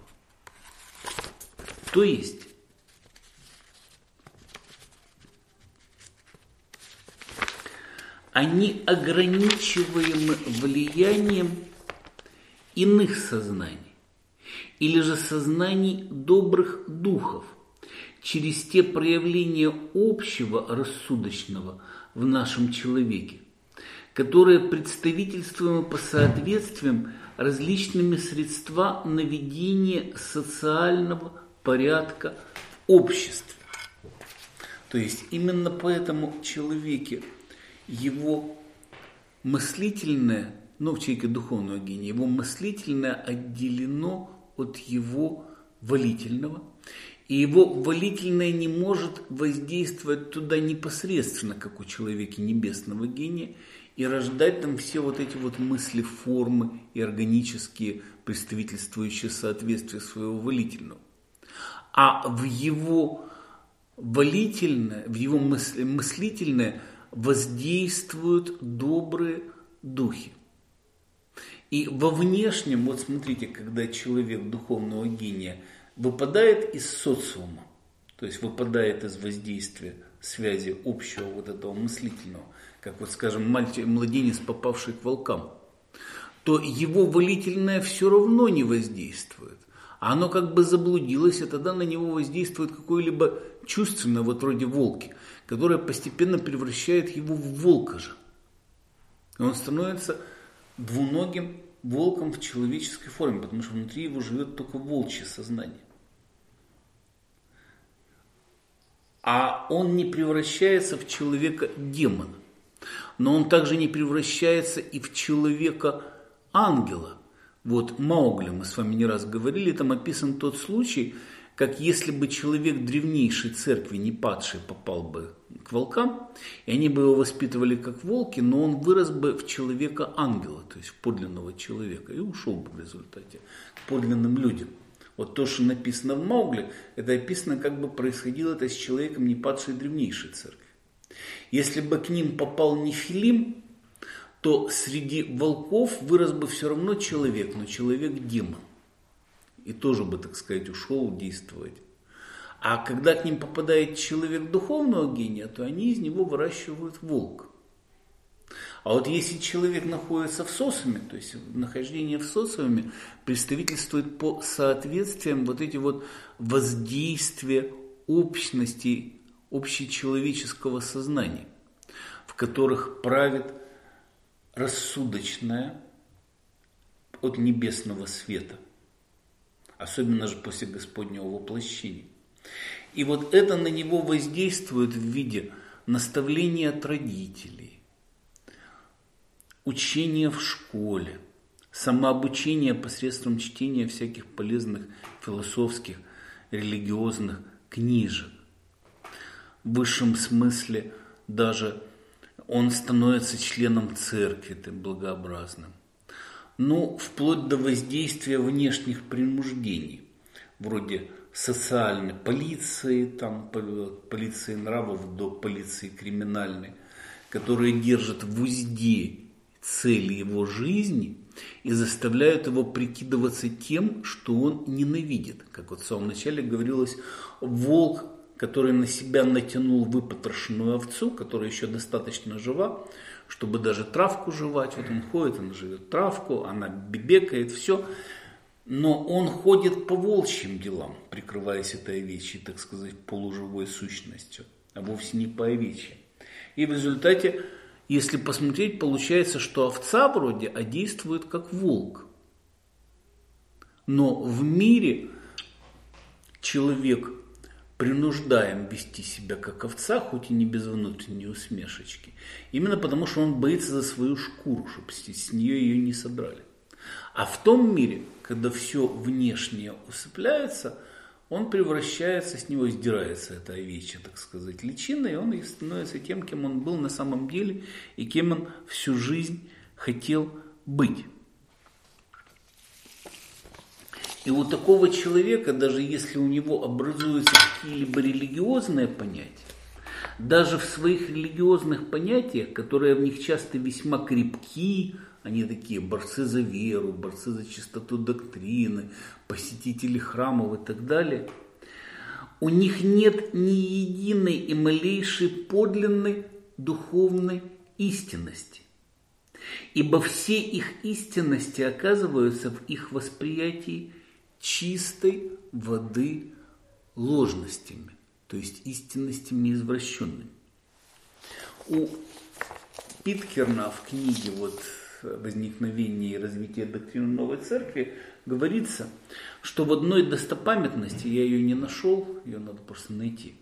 То есть, они ограничиваемы влиянием иных сознаний, или же сознаний добрых духов, через те проявления общего рассудочного в нашем человеке, которые представительствуемы по соответствиям различными средства наведения социального порядка в обществе. То есть именно поэтому в человеке его мыслительное, в человеке духовного гения, его мыслительное отделено от его волительного, и его волительное не может воздействовать туда непосредственно, как у человека небесного гения, и рождать там все вот эти вот мысли, формы и органические, представительствующие соответствие своего волительного. А в его волительное, в его мыслительное воздействуют добрые духи. И во внешнем, вот смотрите, когда человек духовного гения выпадает из социума, то есть выпадает из воздействия связи общего вот этого мыслительного, как вот, скажем, младенец, попавший к волкам, то его волительное все равно не воздействует. А оно как бы заблудилось, и тогда на него воздействует какое-либо чувственное, вот вроде волки, которое постепенно превращает его в волка же. И он становится двуногим волком в человеческой форме, потому что внутри его живет только волчье сознание. А он не превращается в человека-демона. Но он также не превращается и в человека-ангела, Вот Маугли, мы с вами не раз говорили, там описан тот случай, как если бы человек древнейшей церкви, не падший, попал бы к волкам, и они бы его воспитывали как волки, но он вырос бы в человека-ангела, то есть в подлинного человека, и ушел бы в результате к подлинным людям. Вот то, что написано в Маугли, это описано, как бы происходило это с человеком, не падшей древнейшей церкви. Если бы к ним попал Нефилим, то среди волков вырос бы все равно человек, но человек-демон. И тоже бы, так сказать, ушел действовать. А когда к ним попадает человек духовного гения, то они из него выращивают волка. А вот если человек находится в социуме, то есть нахождение в социуме представительствует по соответствиям вот эти вот воздействия общности, общечеловеческого сознания, в которых правит рассудочное от небесного света. Особенно же после Господнего воплощения. И вот это на него воздействует в виде наставления от родителей, учения в школе, самообучения посредством чтения всяких полезных философских, религиозных книжек. В высшем смысле даже он становится членом церкви, благообразным. Ну, вплоть до воздействия внешних принуждений, вроде социальной полиции, там, полиции нравов до полиции криминальной, которые держат в узде цели его жизни и заставляют его прикидываться тем, что он ненавидит. Как вот в самом начале говорилось, волк, который на себя натянул выпотрошенную овцу, которая еще достаточно жива, чтобы даже травку жевать. Вот он ходит, он живет травку, она бебекает, все. Но он ходит по волчьим делам, прикрываясь этой овечьей, так сказать, полуживой сущностью, а вовсе не по овечьим. И в результате, если посмотреть, получается, что овца вроде, а действует как волк. Но в мире человек принуждаем вести себя как овца, хоть и не без внутренней усмешечки. Именно потому, что он боится за свою шкуру, чтобы с нее ее не содрали. А в том мире, когда все внешнее усыпляется, он превращается, с него сдирается эта овечья, так сказать, личина, и он становится тем, кем он был на самом деле, и кем он всю жизнь хотел быть. И у такого человека, даже если у него образуются какие-либо религиозные понятия, даже в своих религиозных понятиях, которые в них часто весьма крепки, они такие борцы за веру, борцы за чистоту доктрины, посетители храмов и так далее, у них нет ни единой и малейшей подлинной духовной истинности. Ибо все их истинности оказываются в их восприятии чистой воды ложностями, то есть истинностями извращенными. У Питкерна в книге «Возникновение и развитие доктрины новой церкви» говорится, что в одной достопамятности, я ее не нашел, ее надо просто найти,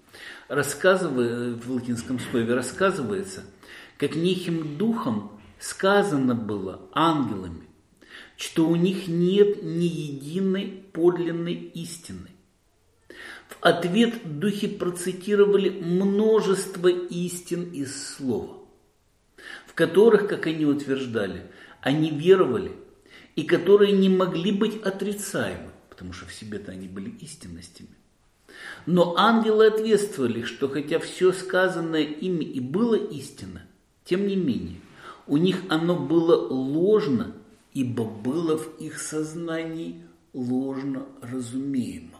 в латинском слове рассказывается, как неким духом сказано было ангелами, что у них нет ни единой подлинной истины. В ответ духи процитировали множество истин из слова, в которых, как они утверждали, они веровали, и которые не могли быть отрицаемы, потому что в себе-то они были истинностями. Но ангелы ответствовали, что хотя все сказанное ими и было истинно, тем не менее, у них оно было ложно, ибо было в их сознании ложно разумеемо.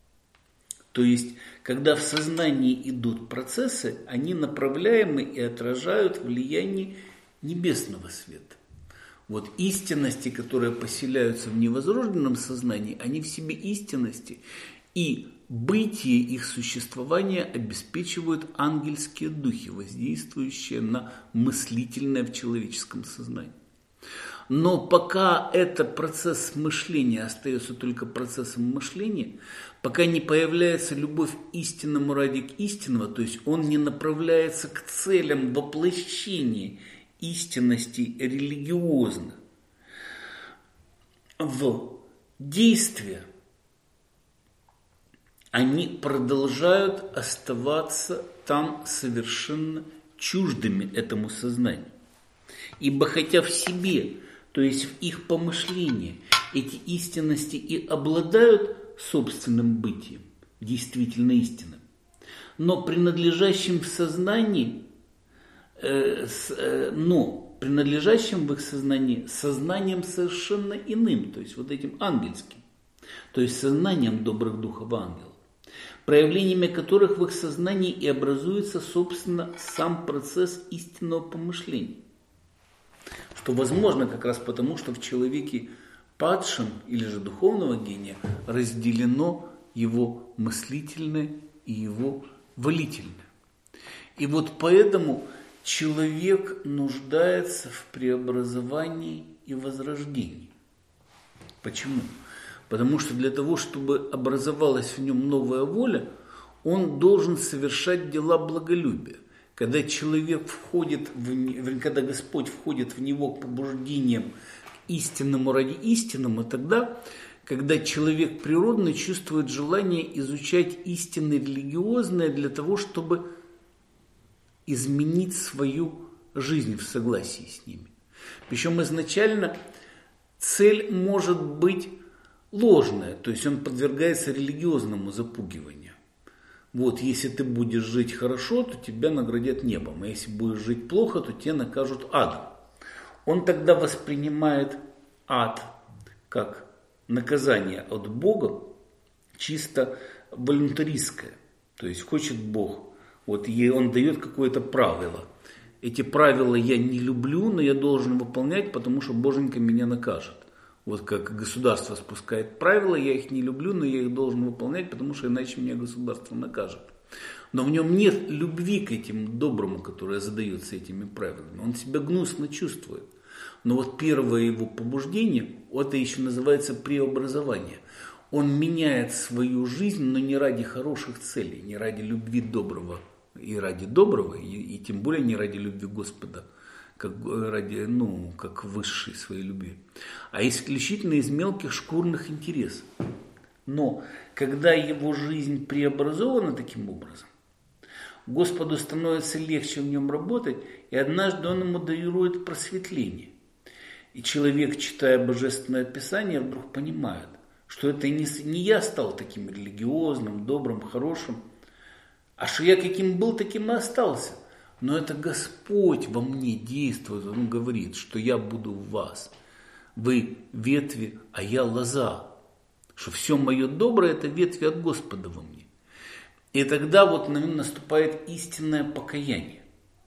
То есть, когда в сознании идут процессы, они направляемы и отражают влияние небесного света. Вот истинности, которые поселяются в невозрожденном сознании, они в себе истинности, и бытие их существования обеспечивают ангельские духи, воздействующие на мыслительное в человеческом сознании. Но пока этот процесс мышления остается только процессом мышления, пока не появляется любовь к истинному ради истинного, то есть он не направляется к целям воплощения истинностей религиозных, в действие, они продолжают оставаться там совершенно чуждыми этому сознанию. Ибо хотя в себе, то есть в их помышлении, эти истинности и обладают собственным бытием, действительно истинным, но принадлежащим в сознании, принадлежащим в их сознании сознанием совершенно иным, то есть вот этим ангельским, то есть сознанием добрых духов ангелов, проявлениями которых в их сознании и образуется, собственно, сам процесс истинного помышления. Что возможно как раз потому, что в человеке падшем или же духовного гения разделено его мыслительное и его волительное. И вот поэтому человек нуждается в преобразовании и возрождении. Почему? Потому что для того, чтобы образовалась в нем новая воля, он должен совершать дела благолюбия. Когда человек входит, когда Господь входит в него побуждением к истинному ради истинному, тогда, когда человек природно чувствует желание изучать истины религиозные для того, чтобы изменить свою жизнь в согласии с ними. Причем изначально цель может быть ложная, то есть он подвергается религиозному запугиванию. Вот, если ты будешь жить хорошо, то тебя наградят небом, а если будешь жить плохо, то тебя накажут адом. Он тогда воспринимает ад как наказание от Бога, чисто волюнтаристское. То есть хочет Бог, вот ей он дает какое-то правило. Эти правила я не люблю, но я должен выполнять, потому что Боженька меня накажет. Вот как государство спускает правила, я их не люблю, но я их должен выполнять, потому что иначе меня государство накажет. Но в нем нет любви к этим доброму, которое задается этими правилами. Он себя гнусно чувствует. Но вот первое его побуждение, это еще называется преобразование. Он меняет свою жизнь, но не ради хороших целей, не ради любви доброго и ради доброго, и тем более не ради любви Господа, как высшей своей любви, а исключительно из мелких шкурных интересов. Но когда его жизнь преобразована таким образом, Господу становится легче в нем работать, и однажды он ему дарует просветление. И человек, читая Божественное Писание, вдруг понимает, что это не я стал таким религиозным, добрым, хорошим, а что я каким был, таким и остался. Но это Господь во мне действует. Он говорит, что я буду в вас. Вы ветви, а я лоза. Что все мое доброе – это ветви от Господа во мне. И тогда вот наступает истинное покаяние.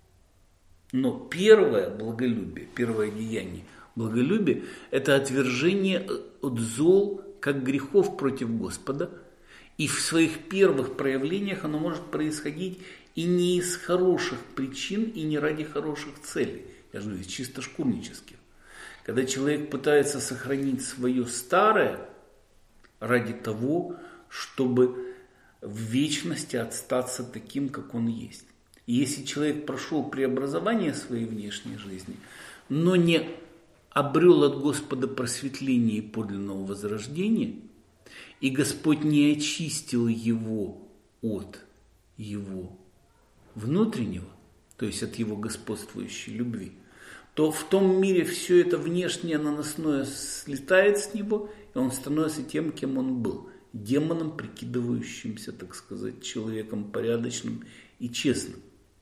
Но первое благолюбие, первое деяние благолюбия – это отвержение от зол, как грехов против Господа. И в своих первых проявлениях оно может происходить и не из хороших причин, и не ради хороших целей. Я же говорю, из чисто шкурнических. Когда человек пытается сохранить свое старое ради того, чтобы в вечности остаться таким, как он есть. И если человек прошел преобразование своей внешней жизни, но не обрел от Господа просветления и подлинного возрождения, и Господь не очистил его от его внутреннего, то есть от его господствующей любви, то в том мире все это внешнее наносное слетает с него, и он становится тем, кем он был, демоном, прикидывающимся, так сказать, человеком порядочным и честным.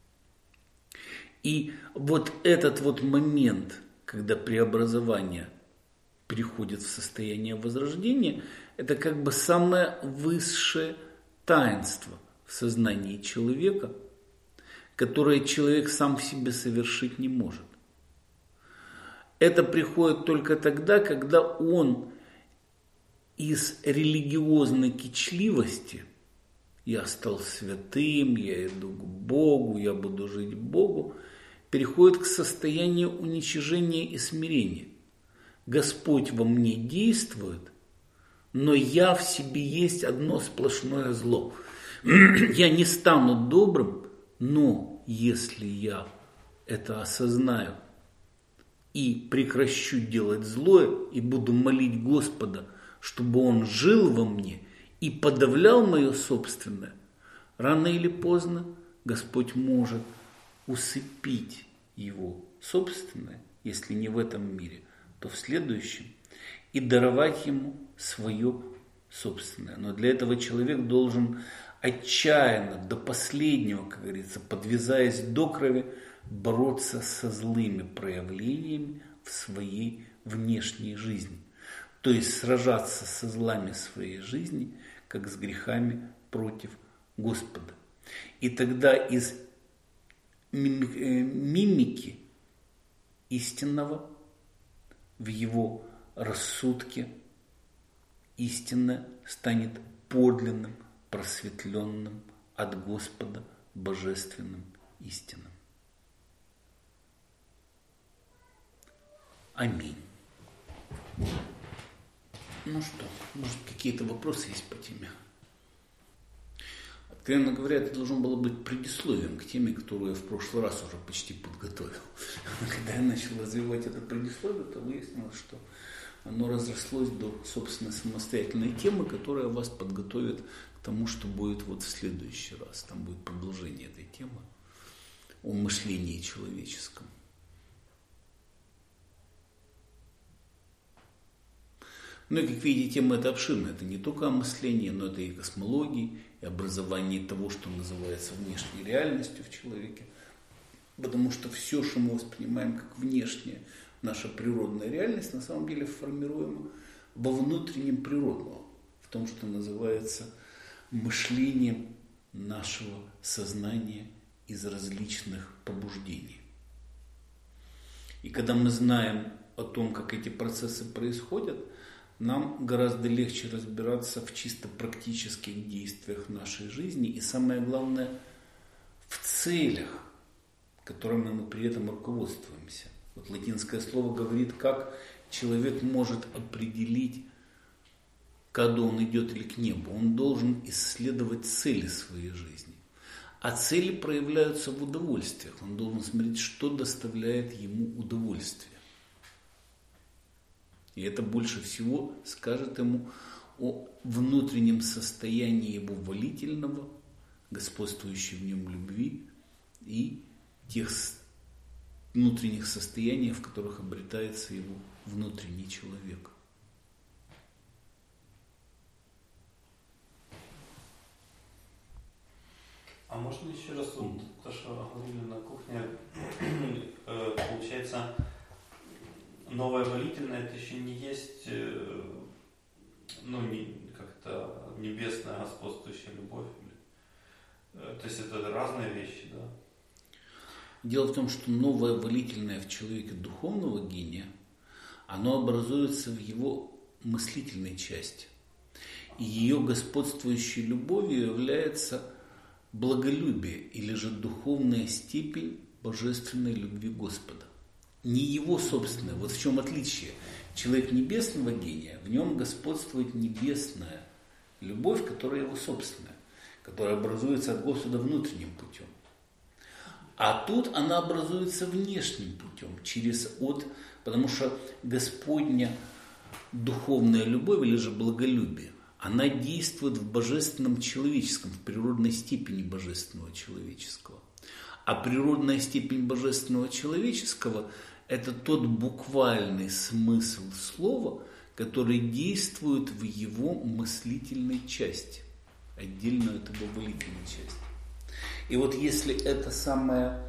И вот этот вот момент, когда преобразование переходит в состояние возрождения, это как бы самое высшее таинство в сознании человека, которое человек сам в себе совершить не может. Это приходит только тогда, когда он из религиозной кичливости «я стал святым, я иду к Богу, я буду жить Богу», переходит к состоянию уничижения и смирения. Господь во мне действует, но я в себе есть одно сплошное зло. Я не стану добрым, но если я это осознаю, и прекращу делать злое, и буду молить Господа, чтобы Он жил во мне и подавлял мое собственное, рано или поздно Господь может усыпить его собственное, если не в этом мире, то в следующем, и даровать ему свое собственное. Но для этого человек должен отчаянно, до последнего, как говорится, подвязаясь до крови, бороться со злыми проявлениями в своей внешней жизни. То есть сражаться со злами своей жизни, как с грехами против Господа. И тогда из мимики истинного в его рассудке истинное станет подлинным, просветленным от Господа божественным истинным. Аминь. Ну что, может, какие-то вопросы есть по теме? Откровенно говоря, это должно было быть предисловием к теме, которую я в прошлый раз уже почти подготовил. Когда я начал развивать это предисловие, то выяснилось, что оно разрослось до, собственно, самостоятельной темы, которая вас подготовит к тому, что будет вот в следующий раз. Там будет продолжение этой темы о мышлении человеческом. Ну и, как видите, тема эта обширная. Это не только о мыслении, но это и космологии, и образовании того, что называется внешней реальностью в человеке. Потому что все, что мы воспринимаем как внешняя наша природная реальность, на самом деле формируема во внутреннем природном, в том, что называется мышлением нашего сознания из различных побуждений. И когда мы знаем о том, как эти процессы происходят, нам гораздо легче разбираться в чисто практических действиях нашей жизни и, самое главное, в целях, которыми мы при этом руководствуемся. Вот латинское слово говорит, как человек может определить, когда он идет или к небу. Он должен исследовать цели своей жизни. А цели проявляются в удовольствиях. Он должен смотреть, что доставляет ему удовольствие. И это больше всего скажет ему о внутреннем состоянии его волительного, господствующей в нем любви и тех внутренних состояниях, в которых обретается его внутренний человек. А можно еще раз, вот, то, что говорили на кухне, получается, новое волительное, это еще не есть, как-то небесная господствующая любовь. То есть это разные вещи, да? Дело в том, что новое волительное в человеке духовного гения, оно образуется в его мыслительной части. И ее господствующей любовью является благолюбие или же духовная степень божественной любви Господа. Не его собственное. Вот в чем отличие. Человек небесного гения, в нем господствует небесная любовь, которая его собственная, которая образуется от Господа внутренним путем. А тут она образуется внешним путем, потому что Господня духовная любовь или же благолюбие, она действует в божественном человеческом, в природной степени божественного человеческого. А природная степень божественного человеческого – это тот буквальный смысл слова, который действует в его мыслительной части, отдельно от его волительной части. И вот если это самое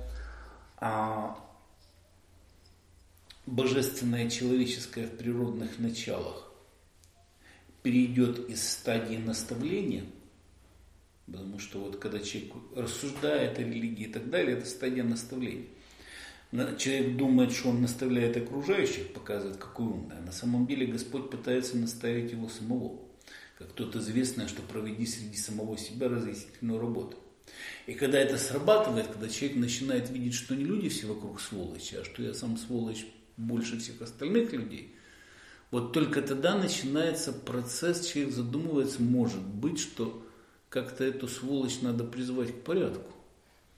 божественное человеческое в природных началах перейдет из стадии наставления, потому что вот когда человек рассуждает о религии и так далее, это стадия наставления. Человек думает, что он наставляет окружающих, показывает, какой умный. А на самом деле Господь пытается наставить его самого. Как тот известное, что проведи среди самого себя разъяснительную работу. И когда это срабатывает, когда человек начинает видеть, что не люди все вокруг сволочи, а что я сам сволочь больше всех остальных людей, вот только тогда начинается процесс, человек задумывается, может быть, что как-то эту сволочь надо призвать к порядку.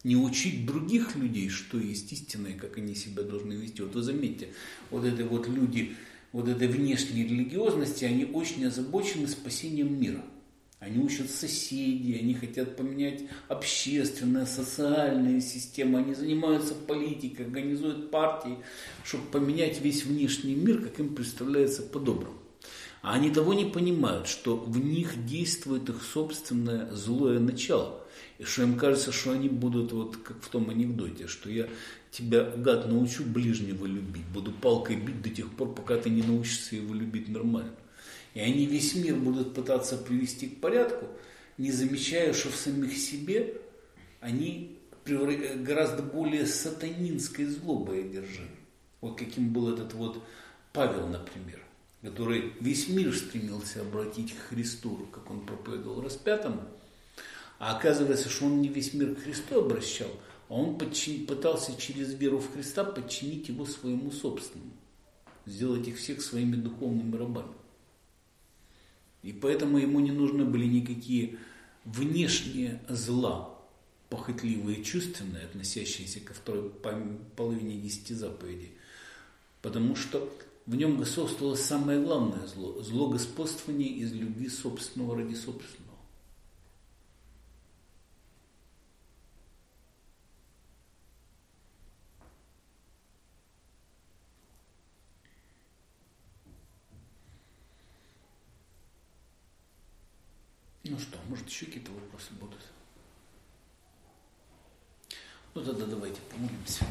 не учить других людей, что есть истина и как они себя должны вести. Вот вы заметьте, вот это вот люди, вот этой внешней религиозности, они очень озабочены спасением мира. Они учат соседей, они хотят поменять общественные, социальные системы, они занимаются политикой, организуют партии, чтобы поменять весь внешний мир, как им представляется по-доброму. А они того не понимают, что в них действует их собственное злое начало. И что им кажется, что они будут, вот как в том анекдоте, что я тебя, гад, научу ближнего любить, буду палкой бить до тех пор, пока ты не научишься его любить нормально. И они весь мир будут пытаться привести к порядку, не замечая, что в самих себе они гораздо более сатанинской злобой одержимы. Вот каким был этот вот Павел, например, который весь мир стремился обратить к Христу, как он проповедовал распятому. А оказывается, что он не весь мир к Христу обращал, а он пытался через веру в Христа подчинить его своему собственному, сделать их всех своими духовными рабами. И поэтому ему не нужны были никакие внешние зла, похотливые и чувственные, относящиеся ко второй половине 10 заповедей. Потому что в нем господствовало самое главное зло – зло господствования из любви собственного ради собственного. Ну что, может еще какие-то вопросы будут? Ну тогда давайте помолимся.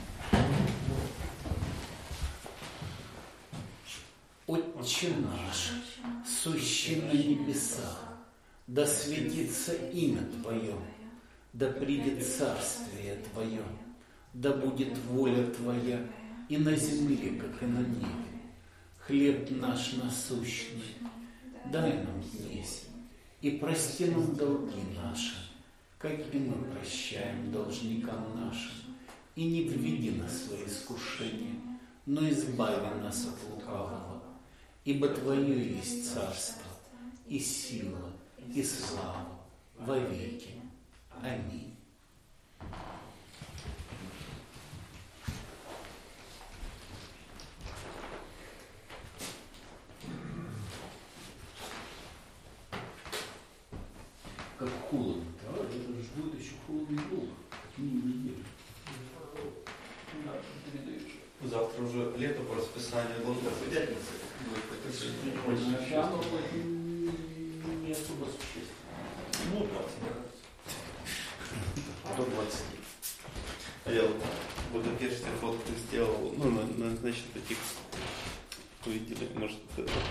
Отче наш, сущий на небесах, да светится имя Твое, да придет царствие Твое, да будет воля Твоя и на земле, как и на небе. Хлеб наш насущный дай нам днесь, и прости нам долги наши, как и мы прощаем должникам нашим. И не введи нас в свои искушения, но избави нас от лукавого. Ибо Твое есть царство, и сила, и слава во веки. Аминь. Как холодно, да? Это же будет еще холодный долго, как минимум неделю. Завтра уже лето по расписанию должно быть. Не особо существенно. Ну, 20. До 20. А я вот в Будапеште фотку сделал, ну, значит, таких увидели, может,